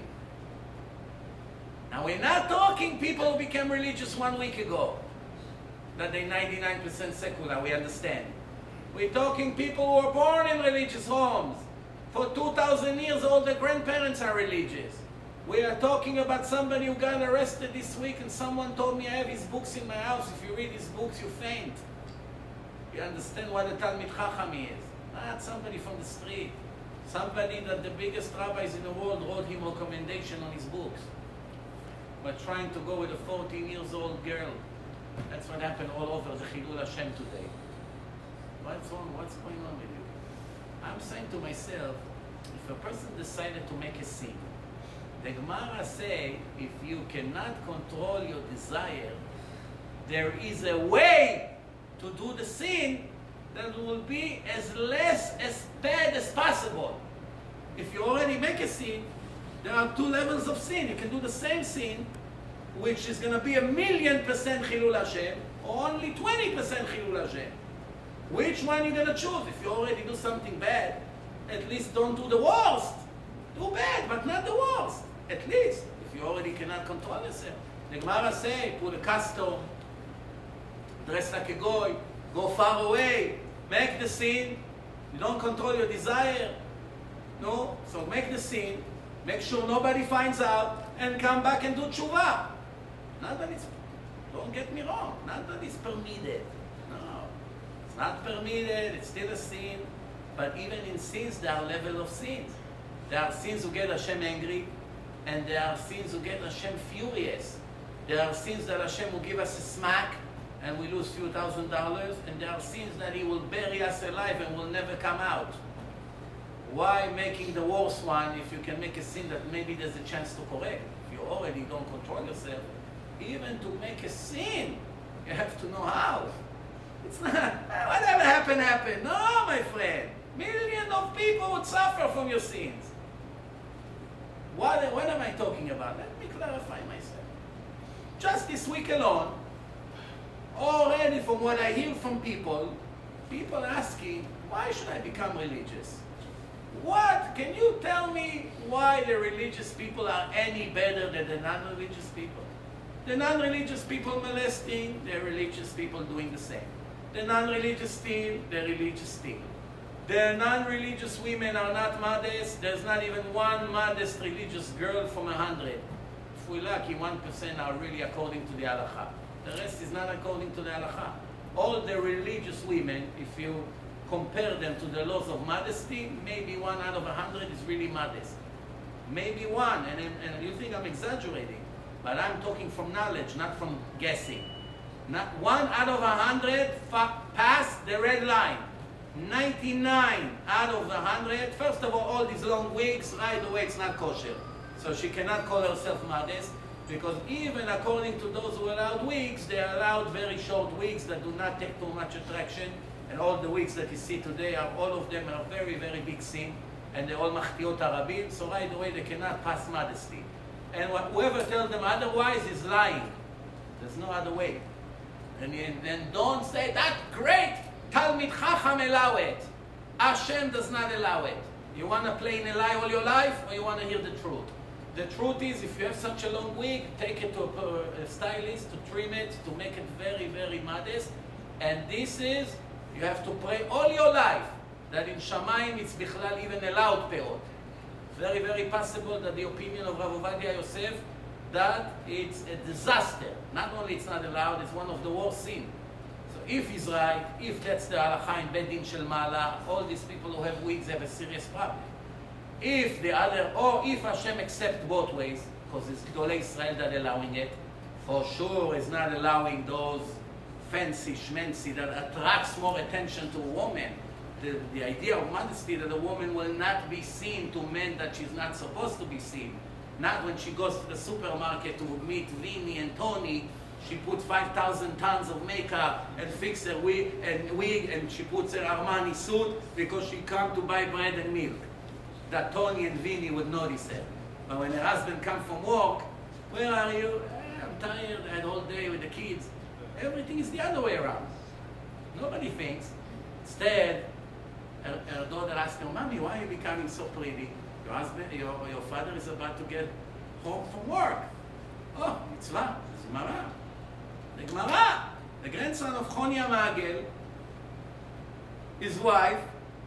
Now we're not talking people who became religious 1 week ago. That they're 99% secular, we understand. We're talking people who were born in religious homes. For 2,000 years, all the grandparents are religious. We are talking about somebody who got arrested this week, and someone told me I have his books in my house. If you read his books, you faint. You understand what a Talmid Chacham is. Not somebody from the street. Somebody that the biggest rabbis in the world wrote him recommendation on his books. We're trying to go with a 14-year-old girl. That's what happened all over the Chilul Hashem today. What's wrong? What's going on with you? I'm saying to myself, if a person decided to make a sin, the Gemara say, if you cannot control your desire, there is a way to do the sin that will be as less as bad as possible. If you already make a sin, there are 2 levels of sin. You can do the same sin, which is going to be 1,000,000% Chilul Hashem, or only 20% Chilul Hashem. Which one are you going to choose? If you already do something bad, at least don't do the worst. Do bad, but not the worst. At least, if you already cannot control yourself. The Gemara say, put a custom, dress like a goy, go far away, make the sin. You don't control your desire. No? So make the sin, make sure nobody finds out, and come back and do tshuva. Not that it's, don't get me wrong, not that it's permitted. No. It's not permitted, it's still a sin. But even in sins, there are levels of sins. There are sins who get Hashem angry, and there are sins who get Hashem furious. There are sins that Hashem will give us a smack, and we lose a few $1,000s, and there are sins that He will bury us alive and will never come out. Why making the worst one if you can make a sin that maybe there's a chance to correct? If you already don't control yourself, Even to make a sin, you have to know how. It's not, whatever happened, happened. No, my friend. Millions of people would suffer from your sins. What am I talking about? Let me clarify myself. Just this week alone, already from what I hear from people asking, why should I become religious? What? Can you tell me why the religious people are any better than the non-religious people? The non-religious people molesting, the religious people doing the same. The non-religious steal, the religious steal. The non-religious women are not modest. There's not even one modest religious girl from 100. If we're lucky, 1% are really according to the halakha. The rest is not according to the halakha. All the religious women, if you compare them to the laws of modesty, maybe 1 out of 100 is really modest. Maybe one, and you think I'm exaggerating, but I'm talking from knowledge, not from guessing. Not 1 out of 100 pass the red line. 99 out of 100, first of all these long wigs, right away it's not kosher. So she cannot call herself modest, because even according to those who allowed wigs, they allowed very short wigs that do not take too much attraction. And all the wigs that you see today, all of them are very, very big sin. And they're all machtiot arabim, so right away they cannot pass modesty. And whoever tells them otherwise is lying. There's no other way. And then don't say, that's great, Talmid Chacham allow it. Hashem does not allow it. You want to play in a lie all your life, or you want to hear the truth? The truth is, if you have such a long wig, take it to a stylist to trim it, to make it very, very modest. And this is, you have to pray all your life that in Shamayim it's bichlal even allowed peot. Very, very possible that the opinion of Rav Ovadia Yosef that it's a disaster. Not only it's not allowed, it's one of the worst sins. So if he's right, if that's the halakha in Beit Din Shel Ma'ala, all these people who have wigs have a serious problem. If the other, or if Hashem accepts both ways, because it's Gdolei Israel that allowing it, for sure is not allowing those fancy schmancy that attracts more attention to a woman. The idea of modesty that a woman will not be seen to men that she's not supposed to be seen. Not when she goes to the supermarket to meet Vinny and Tony, she puts 5,000 tons of makeup and fix her wig and she puts her Armani suit because she come to buy bread and milk. That Tony and Vinny would notice her. But when her husband comes from work, where are you? I'm tired, I had all day with the kids. Everything is the other way around. Nobody thinks. Instead, her daughter asked her, Mommy, why are you becoming so pretty? Your husband, your father is about to get home from work. Oh, mitzvah, it's Gemara. The Gemara, the grandson of Chonia Magel, his wife,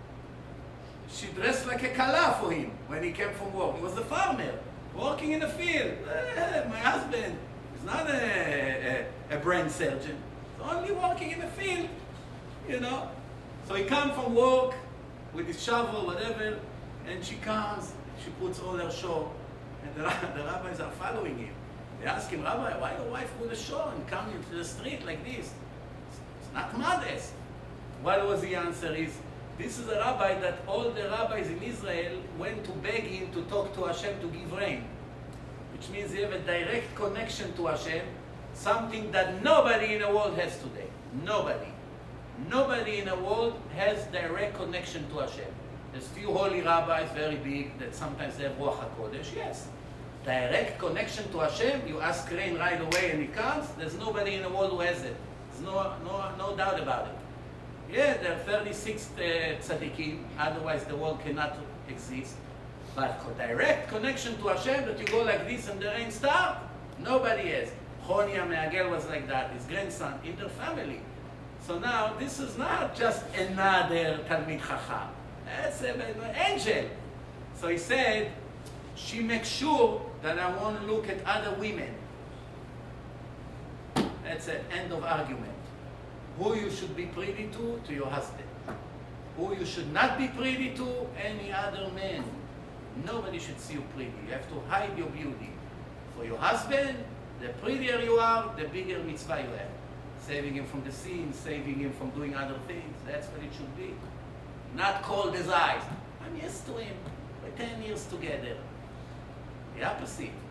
she dressed like a kala for him when he came from work. He was a farmer, working in the field. My husband is not a brain surgeon. He's only working in the field, you know. So he comes from work with his shovel, whatever, and she comes, she puts all her show, and the rabbis are following him. They ask him, Rabbi, why your wife put a show and come into the street like this? It's not modest. What was the answer is, this is a rabbi that all the rabbis in Israel went to beg him to talk to Hashem to give rain. Which means they have a direct connection to Hashem, something that nobody in the world has today. Nobody. Nobody in the world has direct connection to Hashem. There's few holy rabbis, very big, that sometimes they have Ruach HaKodesh, yes. Direct connection to Hashem, you ask rain right away and it comes, there's nobody in the world who has it. There's no doubt about it. Yeah, there are 36 tzaddikim, otherwise the world cannot exist. But direct connection to Hashem, that you go like this and the rain starts, nobody has. Chonia Me'agel was like that, his grandson, in their family. So now, this is not just another Talmid Chacham. That's an angel. So he said, she makes sure that I won't look at other women. That's an end of argument. Who you should be privy to your husband. Who you should not be privy to, any other man. Nobody should see you pretty. You have to hide your beauty. For your husband, the prettier you are, the bigger mitzvah you have. Saving him from the sin, saving him from doing other things. That's what it should be. Not cold as ice. I'm used to him. We're 10 years together. The opposite.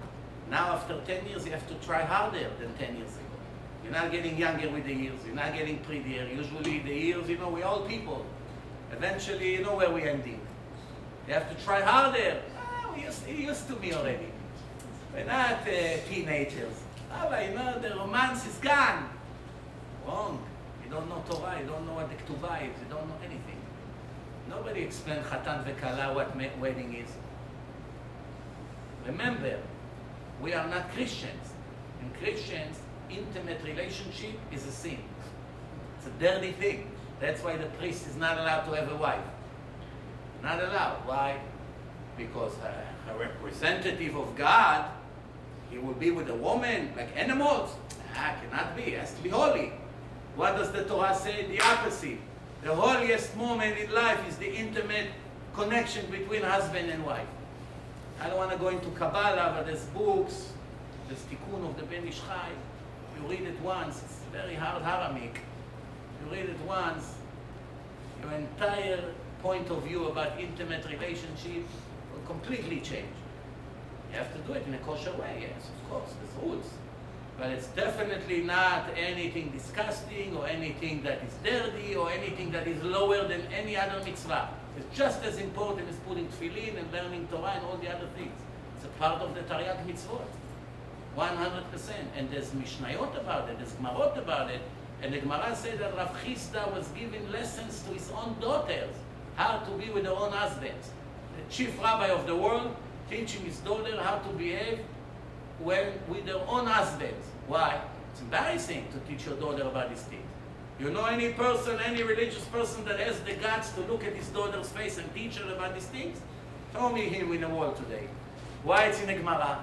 Now after 10 years, you have to try harder than 10 years ago. You're not getting younger with the years. You're not getting prettier. Usually the years, we're all people. Eventually, you know where we're ending. You have to try harder. You're used to me already. We're not teenagers. The romance is gone. Wrong. You don't know Torah. You don't know what the Ketubah is. You don't know anything. Nobody explained Chatan veKala, what wedding is. Remember, we are not Christians. In Christians, intimate relationship is a sin. It's a dirty thing. That's why the priest is not allowed to have a wife. Not allowed. Why? Because a representative of God, he will be with a woman like animals. Cannot be. It has to be holy. What does the Torah say? The opposite. The holiest moment in life is the intimate connection between husband and wife. I don't want to go into Kabbalah, but there's books. There's Tikkun of the Ben Ish Chai. You read it once. It's very hard Haramic. You read it once, your entire point of view about intimate relationship will completely change. You have to do it in a kosher way, yes, of course, there's rules. But it's definitely not anything disgusting or anything that is dirty or anything that is lower than any other mitzvah. It's just as important as putting tefillin and learning Torah and all the other things. It's a part of the Taryag mitzvot, 100%. And there's Mishnayot about it, there's Gemarot about it. And the Gemara said that Rav Chisda was giving lessons to his own daughters, how to be with their own husbands. The chief rabbi of the world teaching his daughter how to behave with their own husbands. Why? It's embarrassing to teach your daughter about these things. You know any person, any religious person that has the guts to look at his daughter's face and teach her about these things? Tell me him in the world today. Why it's in the Gemara?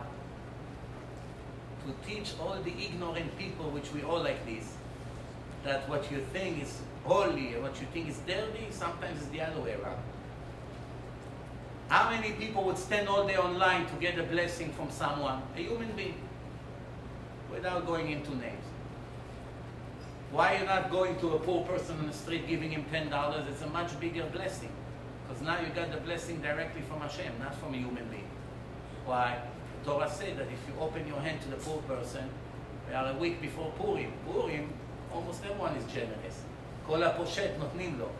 To teach all the ignorant people, which we all like this, that what you think is holy and what you think is dirty, sometimes it's the other way around. How many people would stand all day online to get a blessing from someone, a human being, without going into names? Why are you not going to a poor person on the street, giving him $10? It's a much bigger blessing. Because now you got the blessing directly from Hashem, not from a human being. Why? The Torah said that if you open your hand to the poor person, we are a week before Purim. Purim, almost everyone is generous. Kol ha'poshet notnim lo.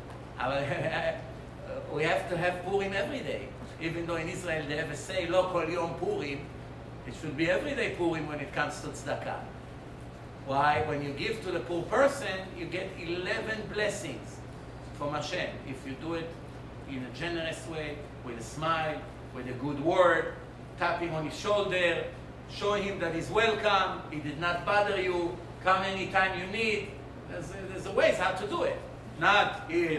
We have to have Purim every day. Even though in Israel they have a say, lo kol yom Purim, it should be every day Purim when it comes to tzedakah. Why? When you give to the poor person, you get 11 blessings from Hashem. If you do it in a generous way, with a smile, with a good word, tapping on his shoulder, showing him that he's welcome, he did not bother you, come anytime you need. There's a ways how to do it. Not here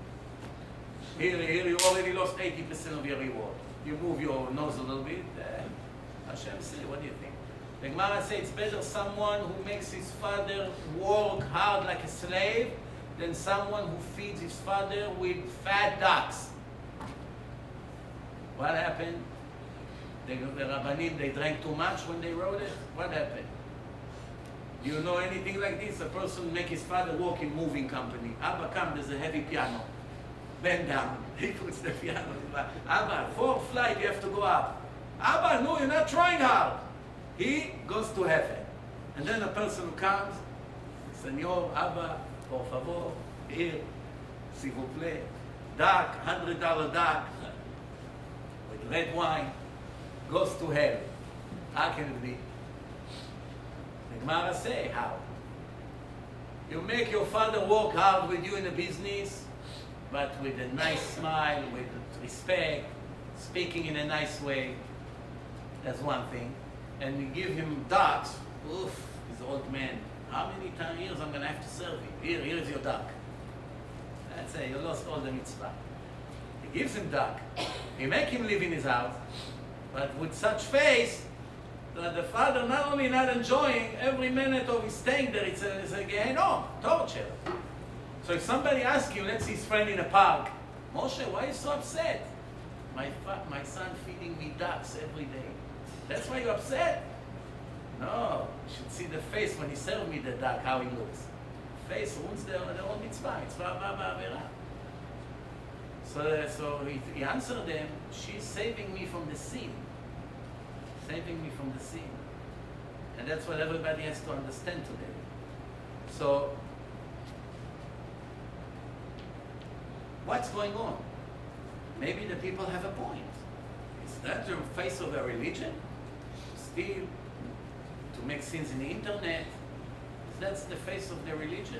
you already lost 80% of your reward. You move your nose a little bit. Hashem say, what do you think? The Gemara says it's better someone who makes his father work hard like a slave than someone who feeds his father with fat ducks. What happened? The Rabbanim, they drank too much when they wrote it? What happened? Do you know anything like this? A person make his father work in moving company. Abba, come, there's a heavy piano. Bend down. He puts the piano. Abba, 4th flight, you have to go up. Abba, no, you're not trying hard. He goes to heaven. And then a person who comes, Senor, Abba, por favor, here, s'il vous plaît, duck, $100 duck, with red wine, goes to hell. How can it be? The Gemara say, how? You make your father work hard with you in a business, but with a nice smile, with respect, speaking in a nice way. That's one thing. And you give him ducks. Oof, he's an old man. How many years I'm going to have to serve you? Here is your duck. That's it, you lost all the mitzvah. He gives him duck. He make him live in his house, but with such face that the father not only not enjoying every minute of his staying there, it's a gehenom, torture. So if somebody asks you, let's see his friend in a park, Moshe, why are you so upset? My son feeding me ducks every day. That's why you're upset? No, you should see the face when he served me the duck, how he looks. Face ruins the whole mitzvah. So he answered them, she's saving me from the sin. saving me from the sin. And that's what everybody has to understand today. So, what's going on? Maybe the people have a point. Is that the face of their religion? Still, to make sins in the internet, that's the face of their religion?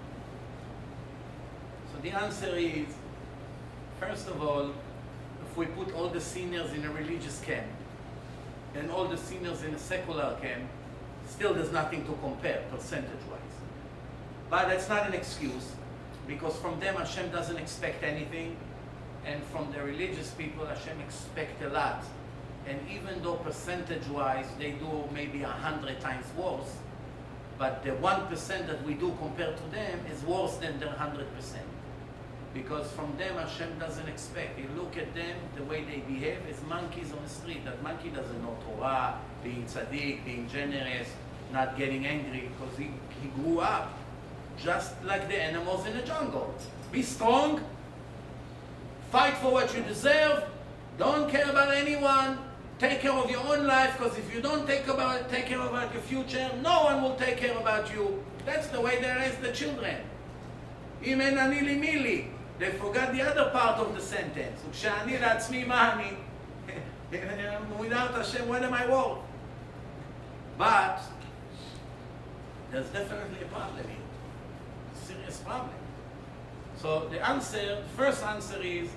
So the answer is, first of all, if we put all the sinners in a religious camp and all the sinners in a secular camp, still there's nothing to compare percentage-wise. But that's not an excuse, because from them Hashem doesn't expect anything, and from the religious people Hashem expects a lot. And even though percentage-wise they do maybe 100 times worse, but the 1% that we do compared to them is worse than their 100%. Because from them Hashem doesn't expect. You look at them, the way they behave, as monkeys on the street. That monkey doesn't know Torah, being tzaddik, being generous, not getting angry, because he grew up just like the animals in the jungle. Be strong, fight for what you deserve, don't care about anyone, take care of your own life, because if you don't take care about your future, no one will take care about you. That's the way they raise the children. Imen ani li mili. They forgot the other part of the sentence. וכשאני לעצמי מה אני? Without Hashem, what am I worth? But there's definitely a problem here. A serious problem. So the first answer is,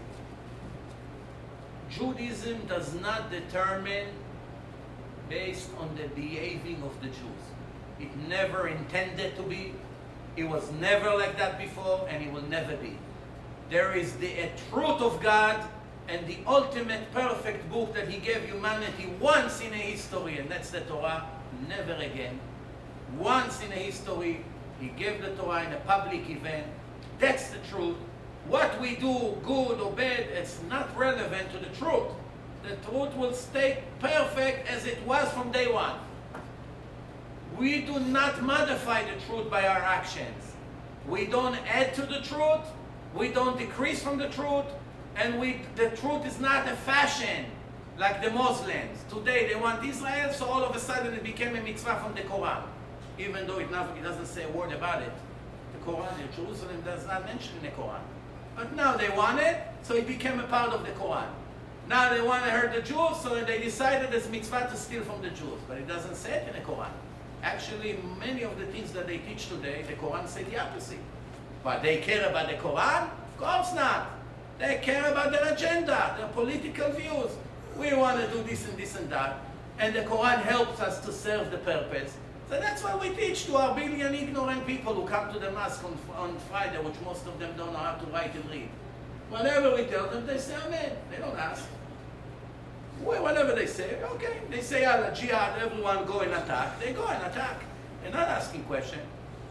Judaism does not determine based on the behaving of the Jews. It never intended to be. It was never like that before, and it will never be. There is a truth of God and the ultimate perfect book that He gave humanity once in a history, and that's the Torah, never again. Once in a history, He gave the Torah in a public event. That's the truth. What we do, good or bad, it's not relevant to the truth. The truth will stay perfect as it was from day one. We do not modify the truth by our actions. We don't add to the truth. We don't decrease from the truth. And the truth is not a fashion like the Muslims. Today they want Israel, so all of a sudden it became a mitzvah from the Quran. Even though it doesn't say a word about it. The Quran in Jerusalem does not mention in the Quran. But now they want it, so it became a part of the Quran. Now they want to hurt the Jews, so they decided it's mitzvah to steal from the Jews. But it doesn't say it in the Quran. Actually, many of the things that they teach today, the Quran says the opposite. But they care about the Quran? Of course not. They care about their agenda, their political views. We want to do this and that. And the Quran helps us to serve the purpose. So that's what we teach to our billion ignorant people who come to the mosque on Friday, which most of them don't know how to write and read. Whatever we tell them, they say amen. They don't ask. Whatever they say, okay. They say, Allah, jihad, everyone go and attack. They go and attack. They're not asking questions.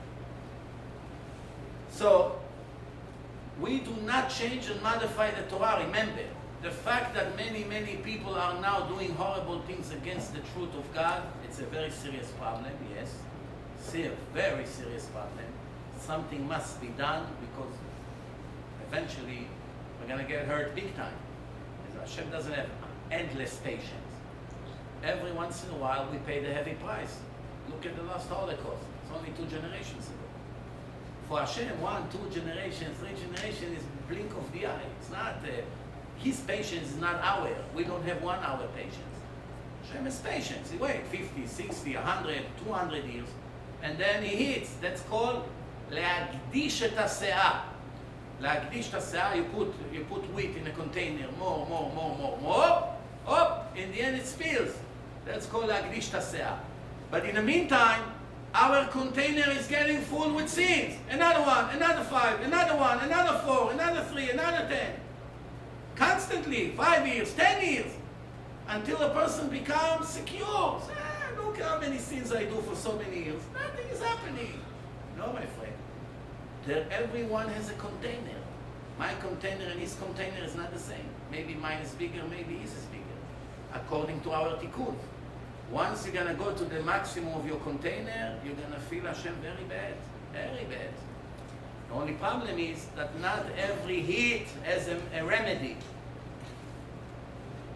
So, we do not change and modify the Torah. Remember, the fact that many people are now doing horrible things against the truth of God, it's a very serious problem, yes. Very serious problem. Something must be done, because eventually we're going to get hurt big time. Hashem doesn't have endless patience. Every once in a while we pay the heavy price. Look at the last Holocaust. It's only 2 generations ago. For Hashem, 1, 2 generations, 3 generations is blink of the eye. It's not, His patience is not ours. We don't have 1 hour patience. Hashem has patience. He waits 50, 60, 100, 200 years. And then He hits. That's called להקדיש את הסאה. להקדיש את הסאה, you put wheat in a container, more. In the end it spills. That's called להקדיש את הסאה. But in the meantime, our container is getting full with sins. Another 1, another 5, another 1, another 4, another 3, another 10. Constantly, 5 years, 10 years. Until a person becomes secure. Look how many sins I do for so many years. Nothing is happening. No, my friend. Everyone has a container. My container and his container is not the same. Maybe mine is bigger, maybe his is bigger. According to our tikkun. Once you're going to go to the maximum of your container, you're going to feel Hashem very bad. Very bad. The only problem is that not every heat has a remedy. A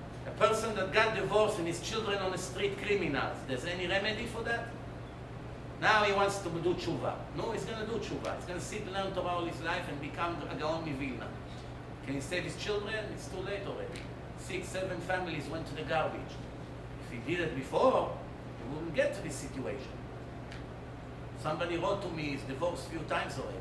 person that got divorced and his children on the street criminals, there's any remedy for that? Now he wants to do tshuva. No, he's going to do tshuva. He's going to sit and learn Torah all his life and become a Gaon Mivilna. Can he save his children? It's too late already. 6, 7 families went to the garbage. If he did it before, he wouldn't get to this situation. Somebody wrote to me, he's divorced a few times already.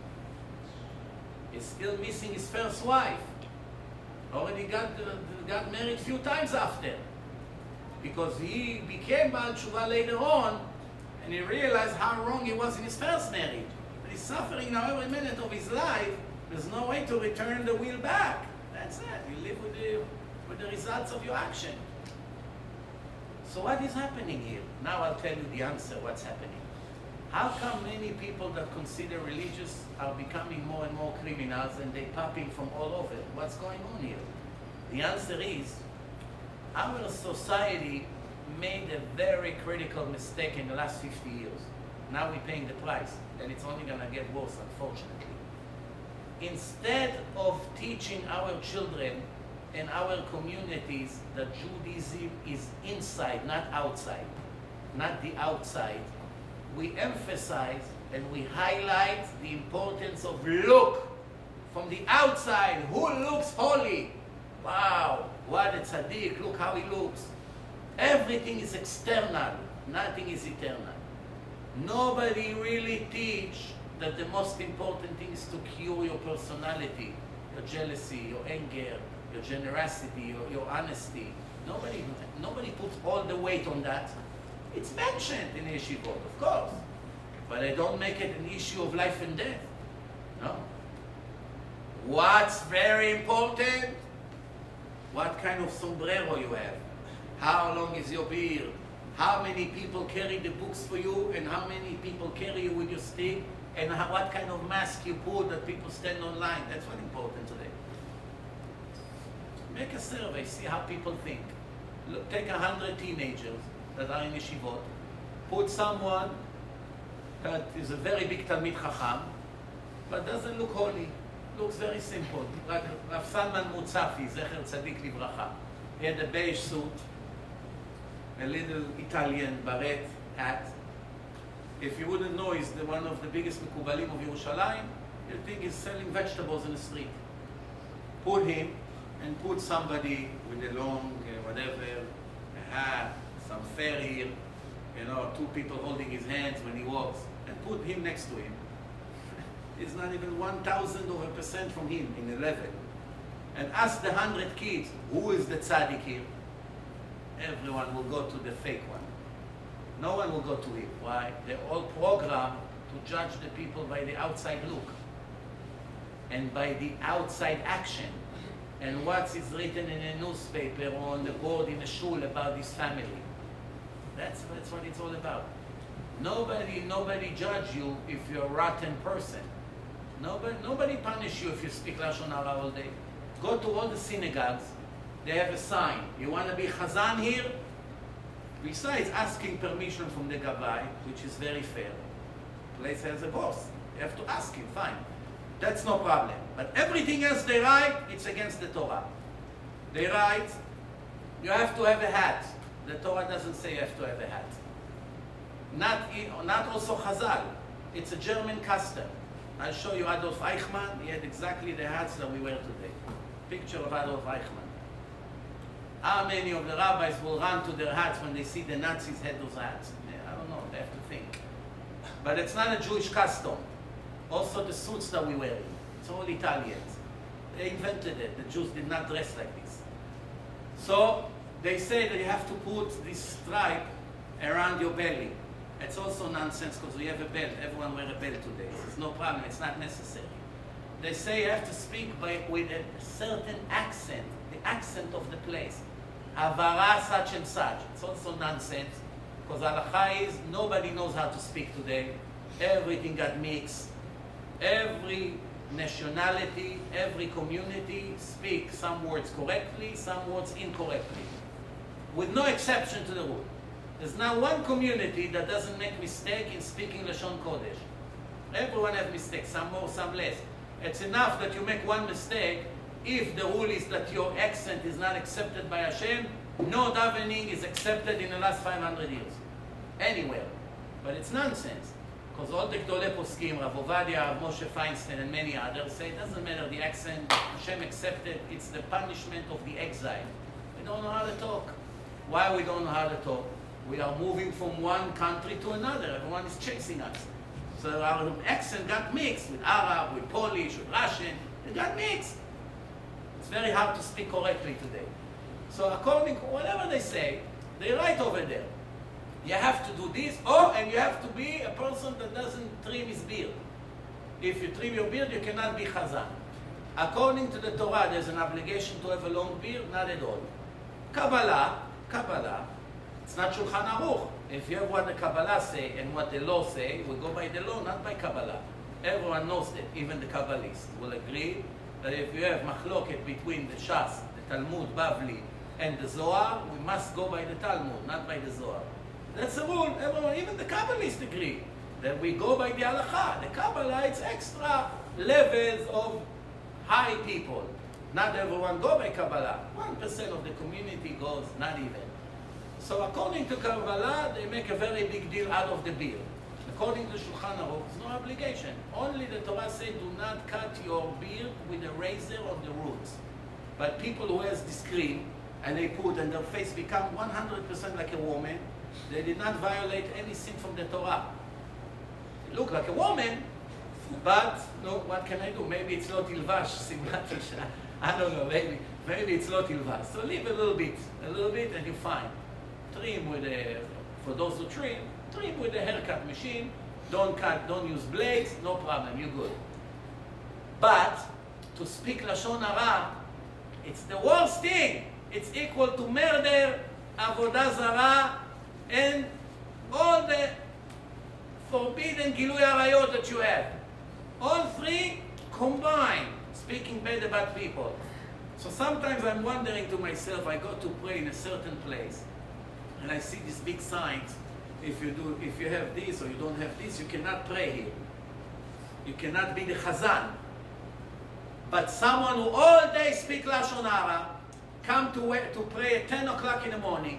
He's still missing his first wife. Already got married a few times after. Because he became Baal Tshuva later on, and he realized how wrong he was in his first marriage. But he's suffering now every minute of his life. There's no way to return the wheel back. That's it. You live with the results of your action. So what is happening here? Now I'll tell you the answer, what's happening. How come many people that consider religious are becoming more and more criminals and they're popping from all over? What's going on here? The answer is, our society made a very critical mistake in the last 50 years. Now we're paying the price, and it's only going to get worse, unfortunately. Instead of teaching our children and our communities that Judaism is inside, not outside, not the outside, we emphasize and we highlight the importance of look from the outside. Who looks holy? Wow, what a tzaddik, look how he looks. Everything is external, nothing is eternal. Nobody really teach that the most important thing is to cure your personality, your jealousy, your anger, your generosity, your honesty. Nobody puts all the weight on that. It's mentioned in Yeshivot, of course, but I don't make it an issue of life and death. No. What's very important? What kind of sombrero you have? How long is your beard? How many people carry the books for you, and how many people carry you with your stick, and what kind of mask you put that people stand online? That's what's important today. Make a survey, see how people think. Look, take 100 teenagers that are in yeshivot, put someone that is a very big Talmid Chacham, but doesn't look holy, looks very simple. Like Rav Salman Mutzafi, Zecher Tzadik Livracha. He had a beige suit, a little Italian barret hat. If you wouldn't know, he's one of the biggest Mekubalim of Yerushalayim, you'd think he's selling vegetables in the street. Put him and put somebody with a long, whatever, a hat, some fair hair, 2 people holding his hands when he walks, and put him next to him. It's not even 1,000% from him in a level. And ask the 100 kids, who is the tzaddik here? Everyone will go to the fake one. No one will go to him. Why? They're all programmed to judge the people by the outside look and by the outside action and what is written in a newspaper or on the board in a shul about this family. That's what it's all about. Nobody judge you if you're a rotten person. Nobody punish you if you speak Lashon Hara all day. Go to all the synagogues. They have a sign. You want to be Chazan here? Besides asking permission from the Gabbai, which is very fair. The place has a boss. You have to ask him, fine. That's no problem. But everything else they write, it's against the Torah. They write, you have to have a hat. The Torah doesn't say you have to have a hat. Not also Chazal. It's a German custom. I'll show you Adolf Eichmann. He had exactly the hats that we wear today. Picture of Adolf Eichmann. How many of the rabbis will run to their hats when they see the Nazis had those hats? I don't know, they have to think. But it's not a Jewish custom. Also the suits that we wear, it's all Italians. They invented it. The Jews did not dress like this. So they say that you have to put this stripe around your belly. It's also nonsense because we have a belt. Everyone wears a belt today. It's no problem. It's not necessary. They say you have to speak with a certain accent, the accent of the place. Avara such and such. It's also nonsense because halakha is nobody knows how to speak today. Everything got mixed. Every nationality, every community speaks some words correctly, some words incorrectly, with no exception to the rule. There's not one community that doesn't make mistake in speaking Lashon Kodesh. Everyone has mistakes, some more, some less. It's enough that you make one mistake if the rule is that your accent is not accepted by Hashem, no davening is accepted in the last 500 years. Anywhere. But it's nonsense. Because all the Gdolei Poskim, Rav Ovadia, Rav Moshe Feinstein, and many others say it doesn't matter the accent, Hashem accepted, it's the punishment of the exile. We don't know how to talk. Why we don't know how to talk? We are moving from one country to another. Everyone is chasing us. So our accent got mixed with Arab, with Polish, with Russian. It got mixed. It's very hard to speak correctly today. So according to whatever they say, they write over there. You have to do this, and you have to be a person that doesn't trim his beard. If you trim your beard, you cannot be chazan. According to the Torah, there's an obligation to have a long beard, not at all. Kabbalah, it's not Shulchan Aruch. If you have what the Kabbalah say and what the law say, we go by the law, not by Kabbalah. Everyone knows that, even the Kabbalists will agree that if you have machloket between the Shas, the Talmud, Bavli, and the Zohar, we must go by the Talmud, not by the Zohar. That's the rule. Everyone, even the Kabbalists agree that we go by the Halakha. The Kabbalah, it's extra levels of high people. Not everyone go by Kabbalah. 1% of the community goes, not even. So according to Kabbalah, they make a very big deal out of the beard. According to Shulchan Aruch, there's no obligation. Only the Torah says, do not cut your beard with a razor on the roots. But people who has this cream, and they put, and their face become 100% like a woman, they did not violate anything from the Torah. They look like a woman, but no, what can I do? Maybe it's not ilvash, I don't know, maybe it's not ilvash. So leave a little bit, and you're fine. Trim with for those who trim with a haircut machine. Don't use blades, no problem, you're good. But to speak Lashon Hara, it's the worst thing. It's equal to murder, avodah zarah, and all the forbidden Gilui Arayot that you have. All three combined, speaking bad about people. So sometimes I'm wondering to myself, I go to pray in a certain place, and I see these big signs. If you have this or you don't have this, you cannot pray here. You cannot be the Chazan. But someone who all day speak Lashon Hara, come to pray at 10 o'clock in the morning.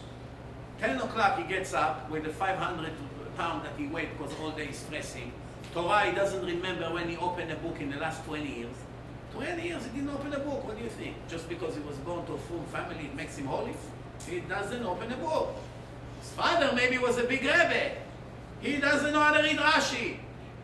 10 o'clock he gets up with the 500 pound that he weighs because all day he's stressing. Torah, he doesn't remember when he opened a book in the last 20 years. 20 years he didn't open a book. What do you think? Just because he was born to a full family, it makes him holy? He doesn't open a book. His father maybe was a big Rebbe. He doesn't know how to read Rashi.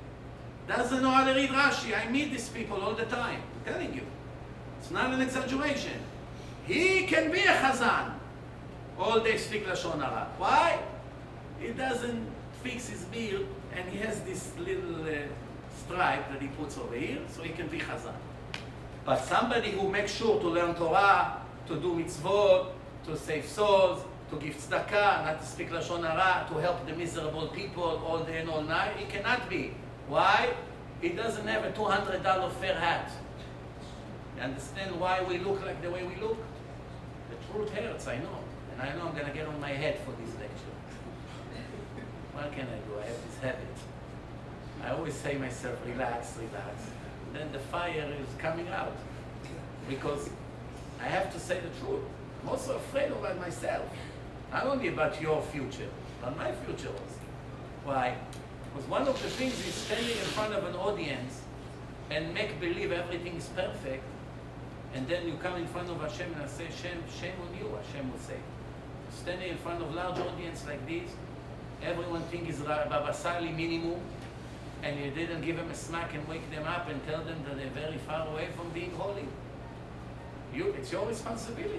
I meet these people all the time. I'm telling you. It's not an exaggeration. He can be a Chazan. All day speak Lashon Hara. Why? He doesn't fix his beard and he has this little stripe that he puts over here so he can be Chazan. But somebody who makes sure to learn Torah, to do mitzvot, to save souls, to give tzedakah, not to speak Lashon Hara, to help the miserable people all day and all night, he cannot be. Why? He doesn't have a $200 fair hat. You understand why we look like the way we look? The truth hurts, I know. And I know I'm going to get on my head for this lecture. What can I do? I have this habit. I always say myself, relax. And then the fire is coming out. Because I have to say the truth. I'm also afraid about myself. Not only about your future, but my future also. Why? Because one of the things is standing in front of an audience and make believe everything is perfect, and then you come in front of Hashem and say, shame on you, Hashem will say. Standing in front of large audience like this, everyone thinks is Baba Sali minimum, and you didn't give them a smack and wake them up and tell them that they're very far away from being holy. It's your responsibility.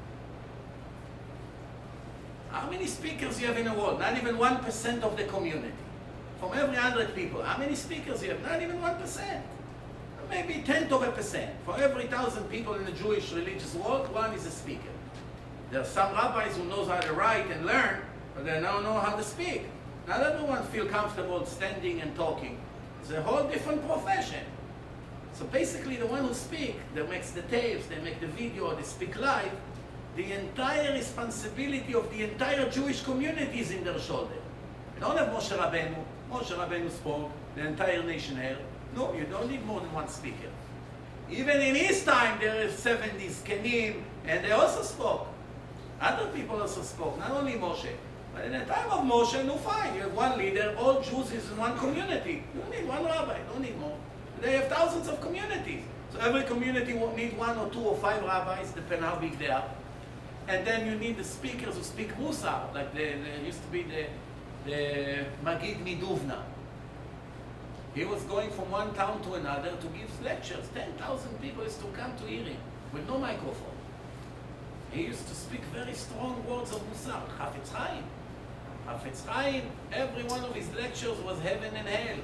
How many speakers you have in the world? Not even 1% of the community. From every 100 people, how many speakers you have? Not even 1%. Maybe 1/10 of a percent. For every 1,000 people in the Jewish religious world, one is a speaker. There are some rabbis who knows how to write and learn, but they don't know how to speak. Not everyone feels comfortable standing and talking. It's a whole different profession. So basically the one who speak, that makes the tapes, they make the video, they speak live, the entire responsibility of the entire Jewish community is in their shoulder. You don't have Moshe Rabbeinu. Moshe Rabbeinu spoke, the entire nation heard. No, you don't need more than one speaker. Even in his time, there were 70 Zkenim, and they also spoke. Other people also spoke, not only Moshe. But in the time of Moshe, no fine. You have one leader, all Jews is in one community. You don't need one rabbi, you don't need more. They have thousands of communities. So every community will need 1 or 2 or 5 rabbis, depending how big they are. And then you need the speakers who speak Musar, like there used to be the Magid Miduvna. He was going from one town to another to give lectures. 10,000 people used to come to hear him with no microphone. He used to speak very strong words of Musar. Chafetz Chaim. Chafetz Chaim, every one of his lectures was heaven and hell.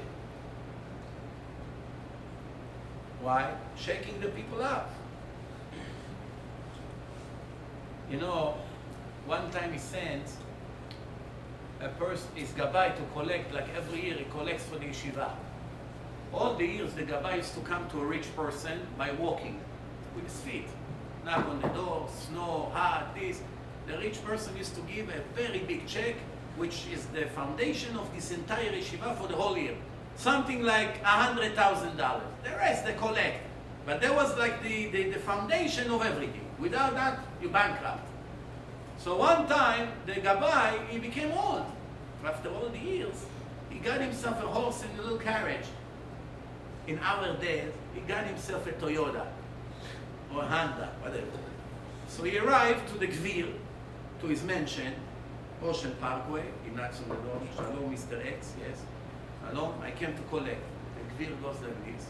Why? Shaking the people up. You know, one time he sent a person, his Gabbai, to collect, like every year he collects for the yeshiva. All the years the Gabbai used to come to a rich person by walking with his feet. Knock on the door, snow, hot, this. The rich person used to give a very big check, which is the foundation of this entire yeshiva for the whole year. Something like $100,000. The rest they collect. But that was like the foundation of everything. Without that, you bankrupt. So one time, the Gabbai, he became old. After all the years, he got himself a horse and a little carriage. In our days, he got himself a Toyota or a Honda, whatever. So he arrived to the Gvir, to his mansion, Ocean Parkway. He knocks on the door. Shalom, Mr. X, yes. Hello, I came to collect. The Gvir goes like this.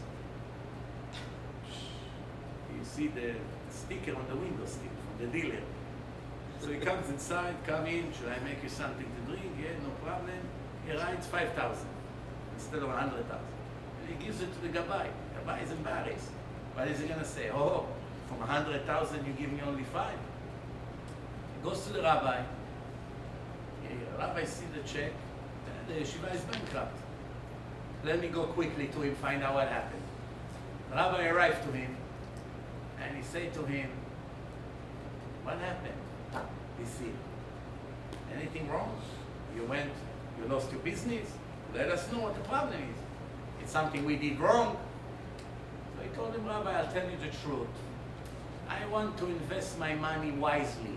You see the sticker on the window still from the dealer. So he comes inside, come in, should I make you something to drink? Yeah, no problem. He writes 5,000 instead of 100,000. And he gives it to the Gabbai. Gabbai is embarrassed. What is he going to say? Oh, from 100,000 you give me only 5? He goes to the rabbi. The rabbi sees the check. The yeshiva is bankrupt. Let me go quickly to him, find out what happened. The rabbi arrived to him, and he said to him, what happened this year? Anything wrong? You lost your business? Let us know what the problem is. It's something we did wrong. So he told him, Rabbi, I'll tell you the truth. I want to invest my money wisely.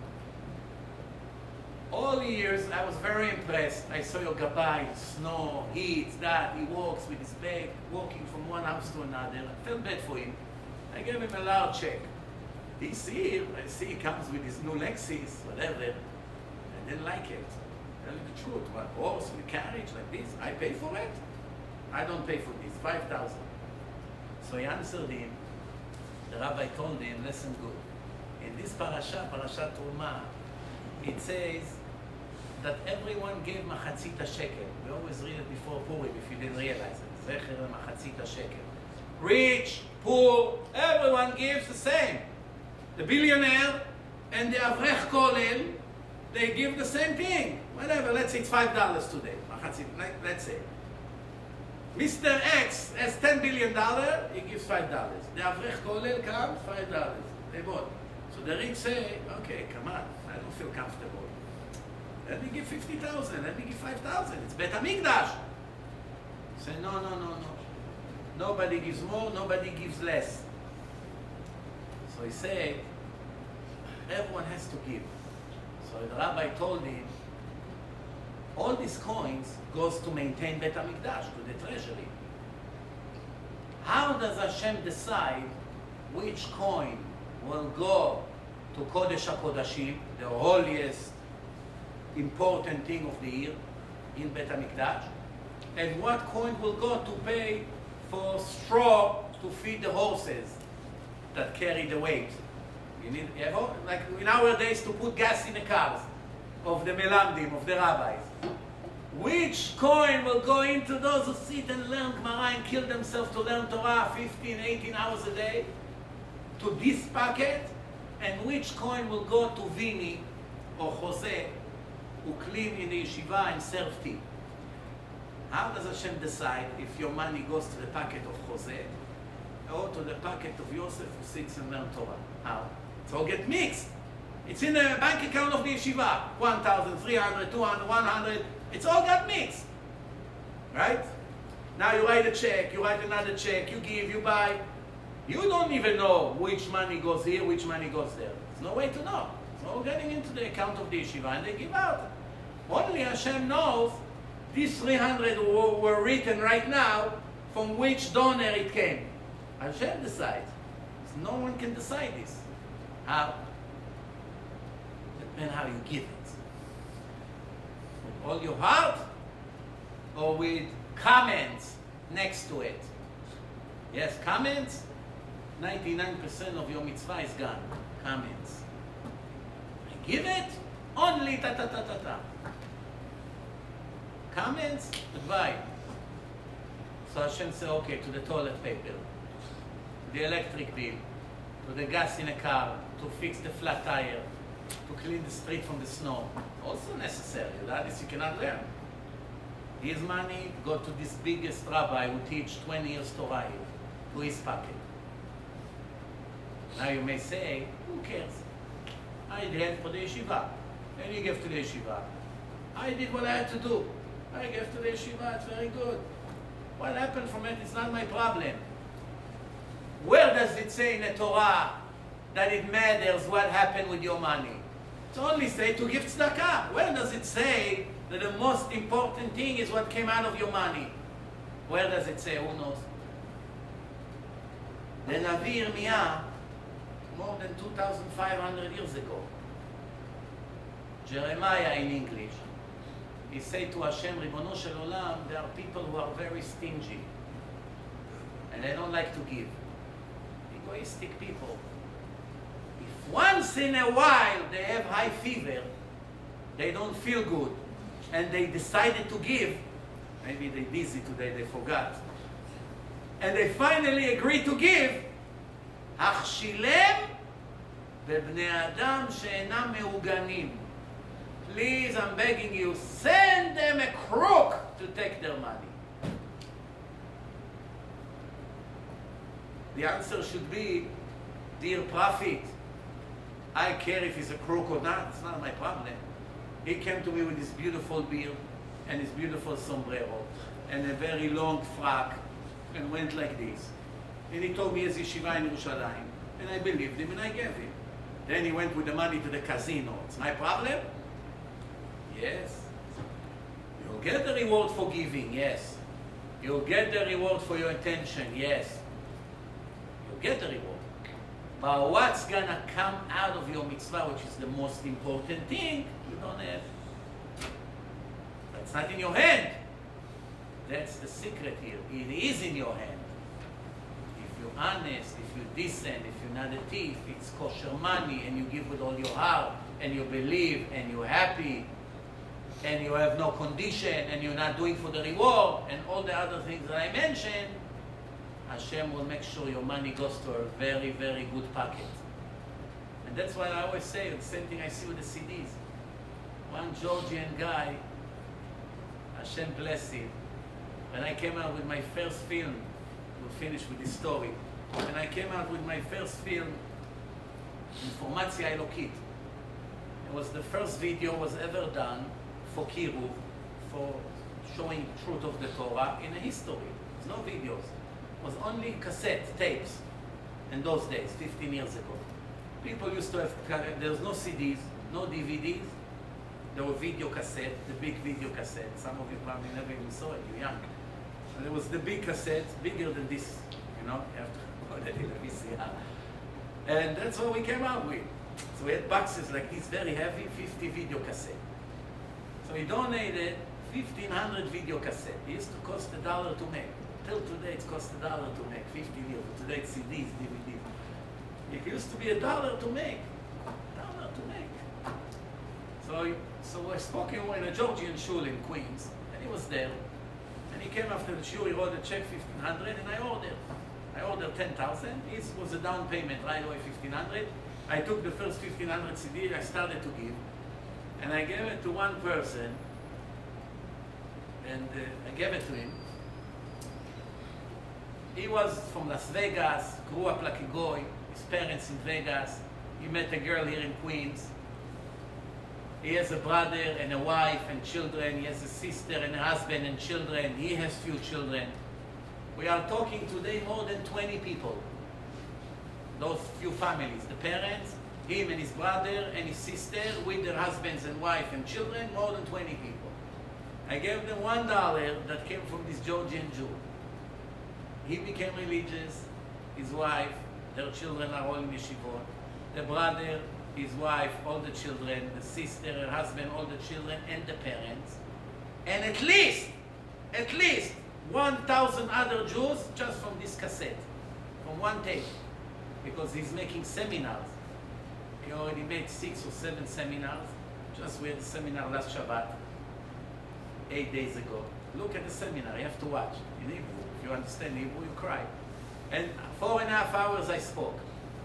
All the years, I was very impressed. I saw your Gabbai, snow, heat, that. He walks with his bag, walking from one house to another. I felt bad for him. I gave him a large check. This year, I see he comes with his new Lexus, whatever. I didn't like it. Tell you the truth. What, horse with carriage like this? I pay for it? I don't pay for this. 5,000. So he answered him. The rabbi told him, listen good. In this parasha, Parashat Truma, it says that everyone gave machatzita shekel. We always read it before Purim, if you didn't realize it. Zecher machatzita shekel. Rich, poor, everyone gives the same. The billionaire and the avrech kollel, they give the same thing. Whatever, let's say it's $5 today. Let's say. Mr. X has $10 billion, he gives $5. The avrech kollel comes, $5. They bought. So the rich say, okay, come on, I don't feel comfortable. Let me give 50,000, let me give 5,000. It's Bet HaMikdash. Say, no. Nobody gives more, nobody gives less. So he said, everyone has to give. So the rabbi told him, all these coins goes to maintain Bet HaMikdash, to the treasury. How does Hashem decide which coin will go to Kodesh HaKodashim, the holiest, important thing of the year in Bet HaMikdash, and what coin will go to pay for straw to feed the horses that carry the weight? You need, like in our days, to put gas in the cars of the Melamdim, of the rabbis. Which coin will go into those who sit and learn Gemara and kill themselves to learn Torah 15, 18 hours a day? To this packet? And which coin will go to Vini or Jose, who clean in the yeshiva and serve tea? How does Hashem decide if your money goes to the pocket of Jose or to the pocket of Yosef who sits and learns Torah? How? It's all get mixed. It's in the bank account of the yeshiva. 1,000, 300, 200, 100. It's all got mixed. Right? Now you write a check, you write another check, you give, you buy. You don't even know which money goes here, which money goes there. There's no way to know. So we're getting into the account of the yeshiva and they give out. Only Hashem knows these 300 were written right now from which donor it came. Hashem decides. So no one can decide this. How? Depends how you give it. With all your heart or with comments next to it. Yes, comments. 99% of your mitzvah is gone. Comments. I give it only ta ta ta ta ta. Comments, goodbye. So Hashem said, okay, to the toilet paper, the electric bill, to the gas in a car, to fix the flat tire, to clean the street from the snow. Also necessary. That is, you cannot learn. His money go to this biggest rabbi who teach 20 years Torah here, to his pocket. Now you may say, who cares? I did for the yeshiva. And you gave to the yeshiva. I did what I had to do. I gave to the yeshiva, it's very good. What happened from it is not my problem. Where does it say in the Torah that it matters what happened with your money? It only say to give tzedakah. Where does it say that the most important thing is what came out of your money? Where does it say? Who knows? The Navi Yirmiyah, more than 2,500 years ago. Jeremiah in English. He said to Hashem, Ribono Shel Olam, there are people who are very stingy. And they don't like to give. Egoistic people. If once in a while they have high fever, they don't feel good, and they decided to give, maybe they're busy today, they forgot, and they finally agree to give, הכשילם בבני אדם שאינם מעוגנים. Please, I'm begging you, send them a crook to take their money. The answer should be, dear prophet, I care if he's a crook or not, it's not my problem. He came to me with his beautiful beard and his beautiful sombrero and a very long frock and went like this. And he told me his yeshiva in Yerushalayim. And I believed him and I gave him. Then he went with the money to the casino. It's my problem? Yes. You'll get the reward for giving, yes. You'll get the reward for your attention, yes. You'll get the reward. But what's gonna come out of your mitzvah, which is the most important thing, you don't have. That's not in your hand. That's the secret here. It is in your hand. If you're honest, if you're decent, if you're not a thief, it's kosher money, and you give with all your heart, and you believe, and you're happy, and you have no condition, and you're not doing for the reward, and all the other things that I mentioned, Hashem will make sure your money goes to a very, very good pocket. And that's why I always say, the same thing I see with the CDs. One Georgian guy, Hashem bless him, when I came out with my first film, we'll finish with this story. When I came out with my first film, Informatia Elokit, it was the first video was ever done for Kiruv, for showing truth of the Torah in a history. There's no videos. It was only cassette tapes in those days, 15 years ago. People used to have, there was no CDs, no DVDs. There were video cassette, the big video cassette. Some of you probably never even saw it, you're young. And there was the big cassette, bigger than this, you know, you have to put it in a VCR. And that's what we came out with. So we had boxes like this, very heavy, 50 video cassette. So we donated 1,500 video cassette. It used to cost $1 to make. Till today it costs $1 to make, 50 years. Today it's CDs, DVDs. It used to be $1 to make. $1 to make. So we're spoken in a Georgian shul in Queens, and he was there. And he came after the shul, he wrote a check, 1,500, and I ordered. I ordered 10,000. It was a down payment, right away 1,500. I took the first 1,500 CD, I started to give. And I gave it to one person, and I gave it to him. He was from Las Vegas, grew up like a goy, his parents in Vegas. He met a girl here in Queens. He has a brother and a wife and children. He has a sister and a husband and children. He has few children. We are talking today more than 20 people. those few families, the parents, him and his brother and his sister with their husbands and wife and children, more than 20 people. I gave them $1 that came from this Georgian Jew. He became religious, his wife, their children are all in yeshivot. The brother, his wife, all the children, the sister, her husband, all the children, and the parents. And at least 1,000 other Jews just from this cassette, from one tape, because he's making seminars. He already made 6 or 7 seminars. Just we had a seminar last Shabbat, 8 days ago. Look at the seminar, you have to watch in Hebrew. If you understand Hebrew, you cry. And 4.5 hours I spoke.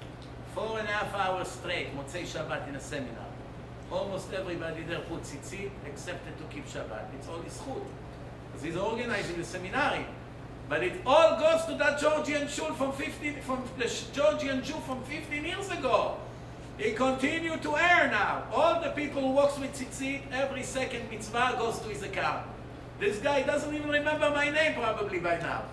4.5 hours straight, Motzei Shabbat in a seminar. Almost everybody there put tzitzit, excepted to keep Shabbat. It's all his chut. Because he's organizing the seminary. But it all goes to that Georgian Jew from the Georgian Jew from 15 years ago. He continued to earn now. All the people who works with tzitzit, every second mitzvah goes to his account. This guy doesn't even remember my name probably by now.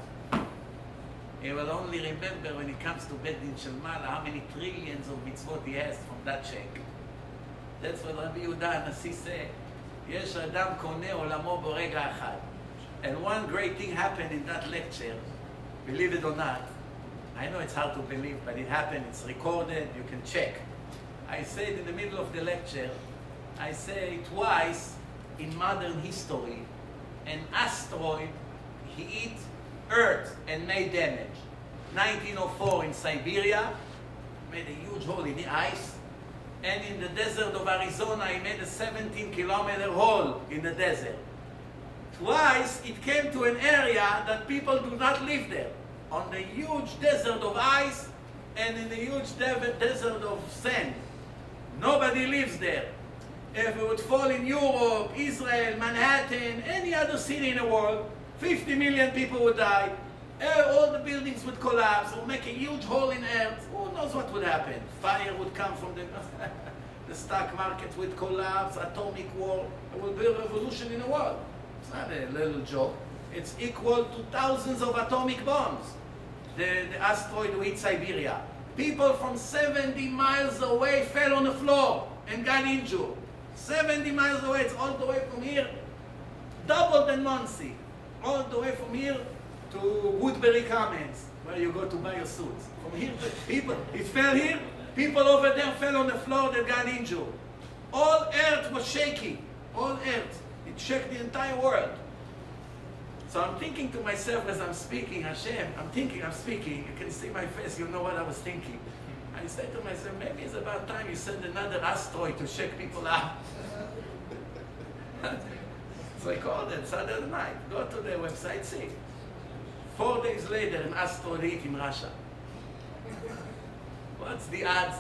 He will only remember when it comes to Beit Din Shel Mala how many trillions of mitzvot he has from that check. That's what Rabbi Yehuda HaNassi said. יש אדם קונה עולמו ברגע אחד. And one great thing happened in that lecture, believe it or not. I know it's hard to believe, but it happened, it's recorded, you can check. I said in the middle of the lecture, I say twice in modern history, an asteroid hit Earth and made damage. 1904 in Siberia, made a huge hole in the ice, and in the desert of Arizona, he made a 17-kilometer hole in the desert. Twice, it came to an area that people do not live there, on the huge desert of ice and in the huge desert of sand. Nobody lives there. If it would fall in Europe, Israel, Manhattan, any other city in the world, 50 million people would die. All the buildings would collapse, or make a huge hole in earth. Who knows what would happen? Fire would come from the stock market would collapse, atomic war. There will be a revolution in the world. It's not a little joke. It's equal to thousands of atomic bombs. The asteroid hit Siberia. People from 70 miles away fell on the floor and got injured. 70 miles away, it's all the way from here, double than Muncie. All the way from here to Woodbury Commons, where you go to buy your suits. From here, people, it fell here, people over there fell on the floor that got injured. All earth was shaking, all earth. It shook the entire world. So I'm thinking to myself as I'm speaking, Hashem, I'm speaking, you can see my face, you know what I was thinking. I said to myself, maybe it's about time you send another asteroid to shake people out. So I called it Saturday night. Go to the website, see. 4 days later, an asteroid hit in Russia. What's the odds?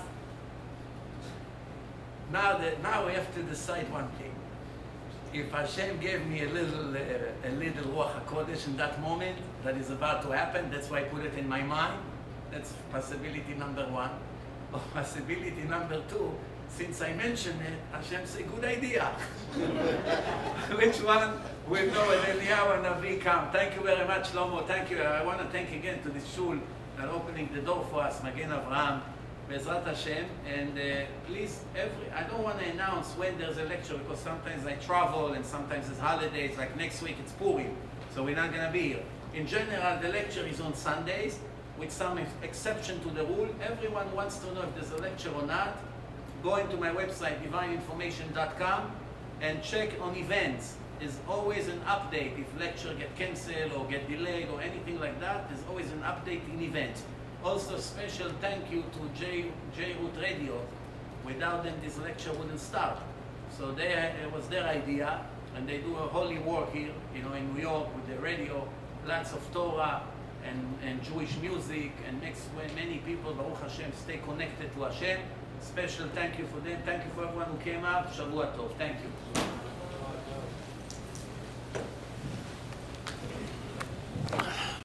Now we have to decide one thing. If Hashem gave me a little Ruach HaKodesh in that moment, that is about to happen, that's why I put it in my mind. That's possibility number 1. Or possibility number 2, since I mentioned it, Hashem say, good idea. Which one? We'll know when Eliyahu and Navi come. Thank you very much, Lomo. Thank you. I want to thank again to this shul for opening the door for us, Magen Avraham, Bezrat Hashem. And please, I don't want to announce when there's a lecture because sometimes I travel and sometimes it's holidays. Like next week it's Purim, so we're not going to be here. In general, the lecture is on Sundays, with some exception to the rule. Everyone wants to know if there's a lecture or not. Go into my website, divineinformation.com, and check on events. There's always an update. If lecture get cancelled or get delayed or anything like that, there's always an update in events. Also, special thank you to J-Root Radio. Without them, this lecture wouldn't start. So it was their idea, and they do a holy work here, in New York with the radio, lots of Torah and Jewish music, and makes many people, Baruch Hashem, stay connected to Hashem. Special thank you for them. Thank you for everyone who came out. Shavua Tov. Thank you.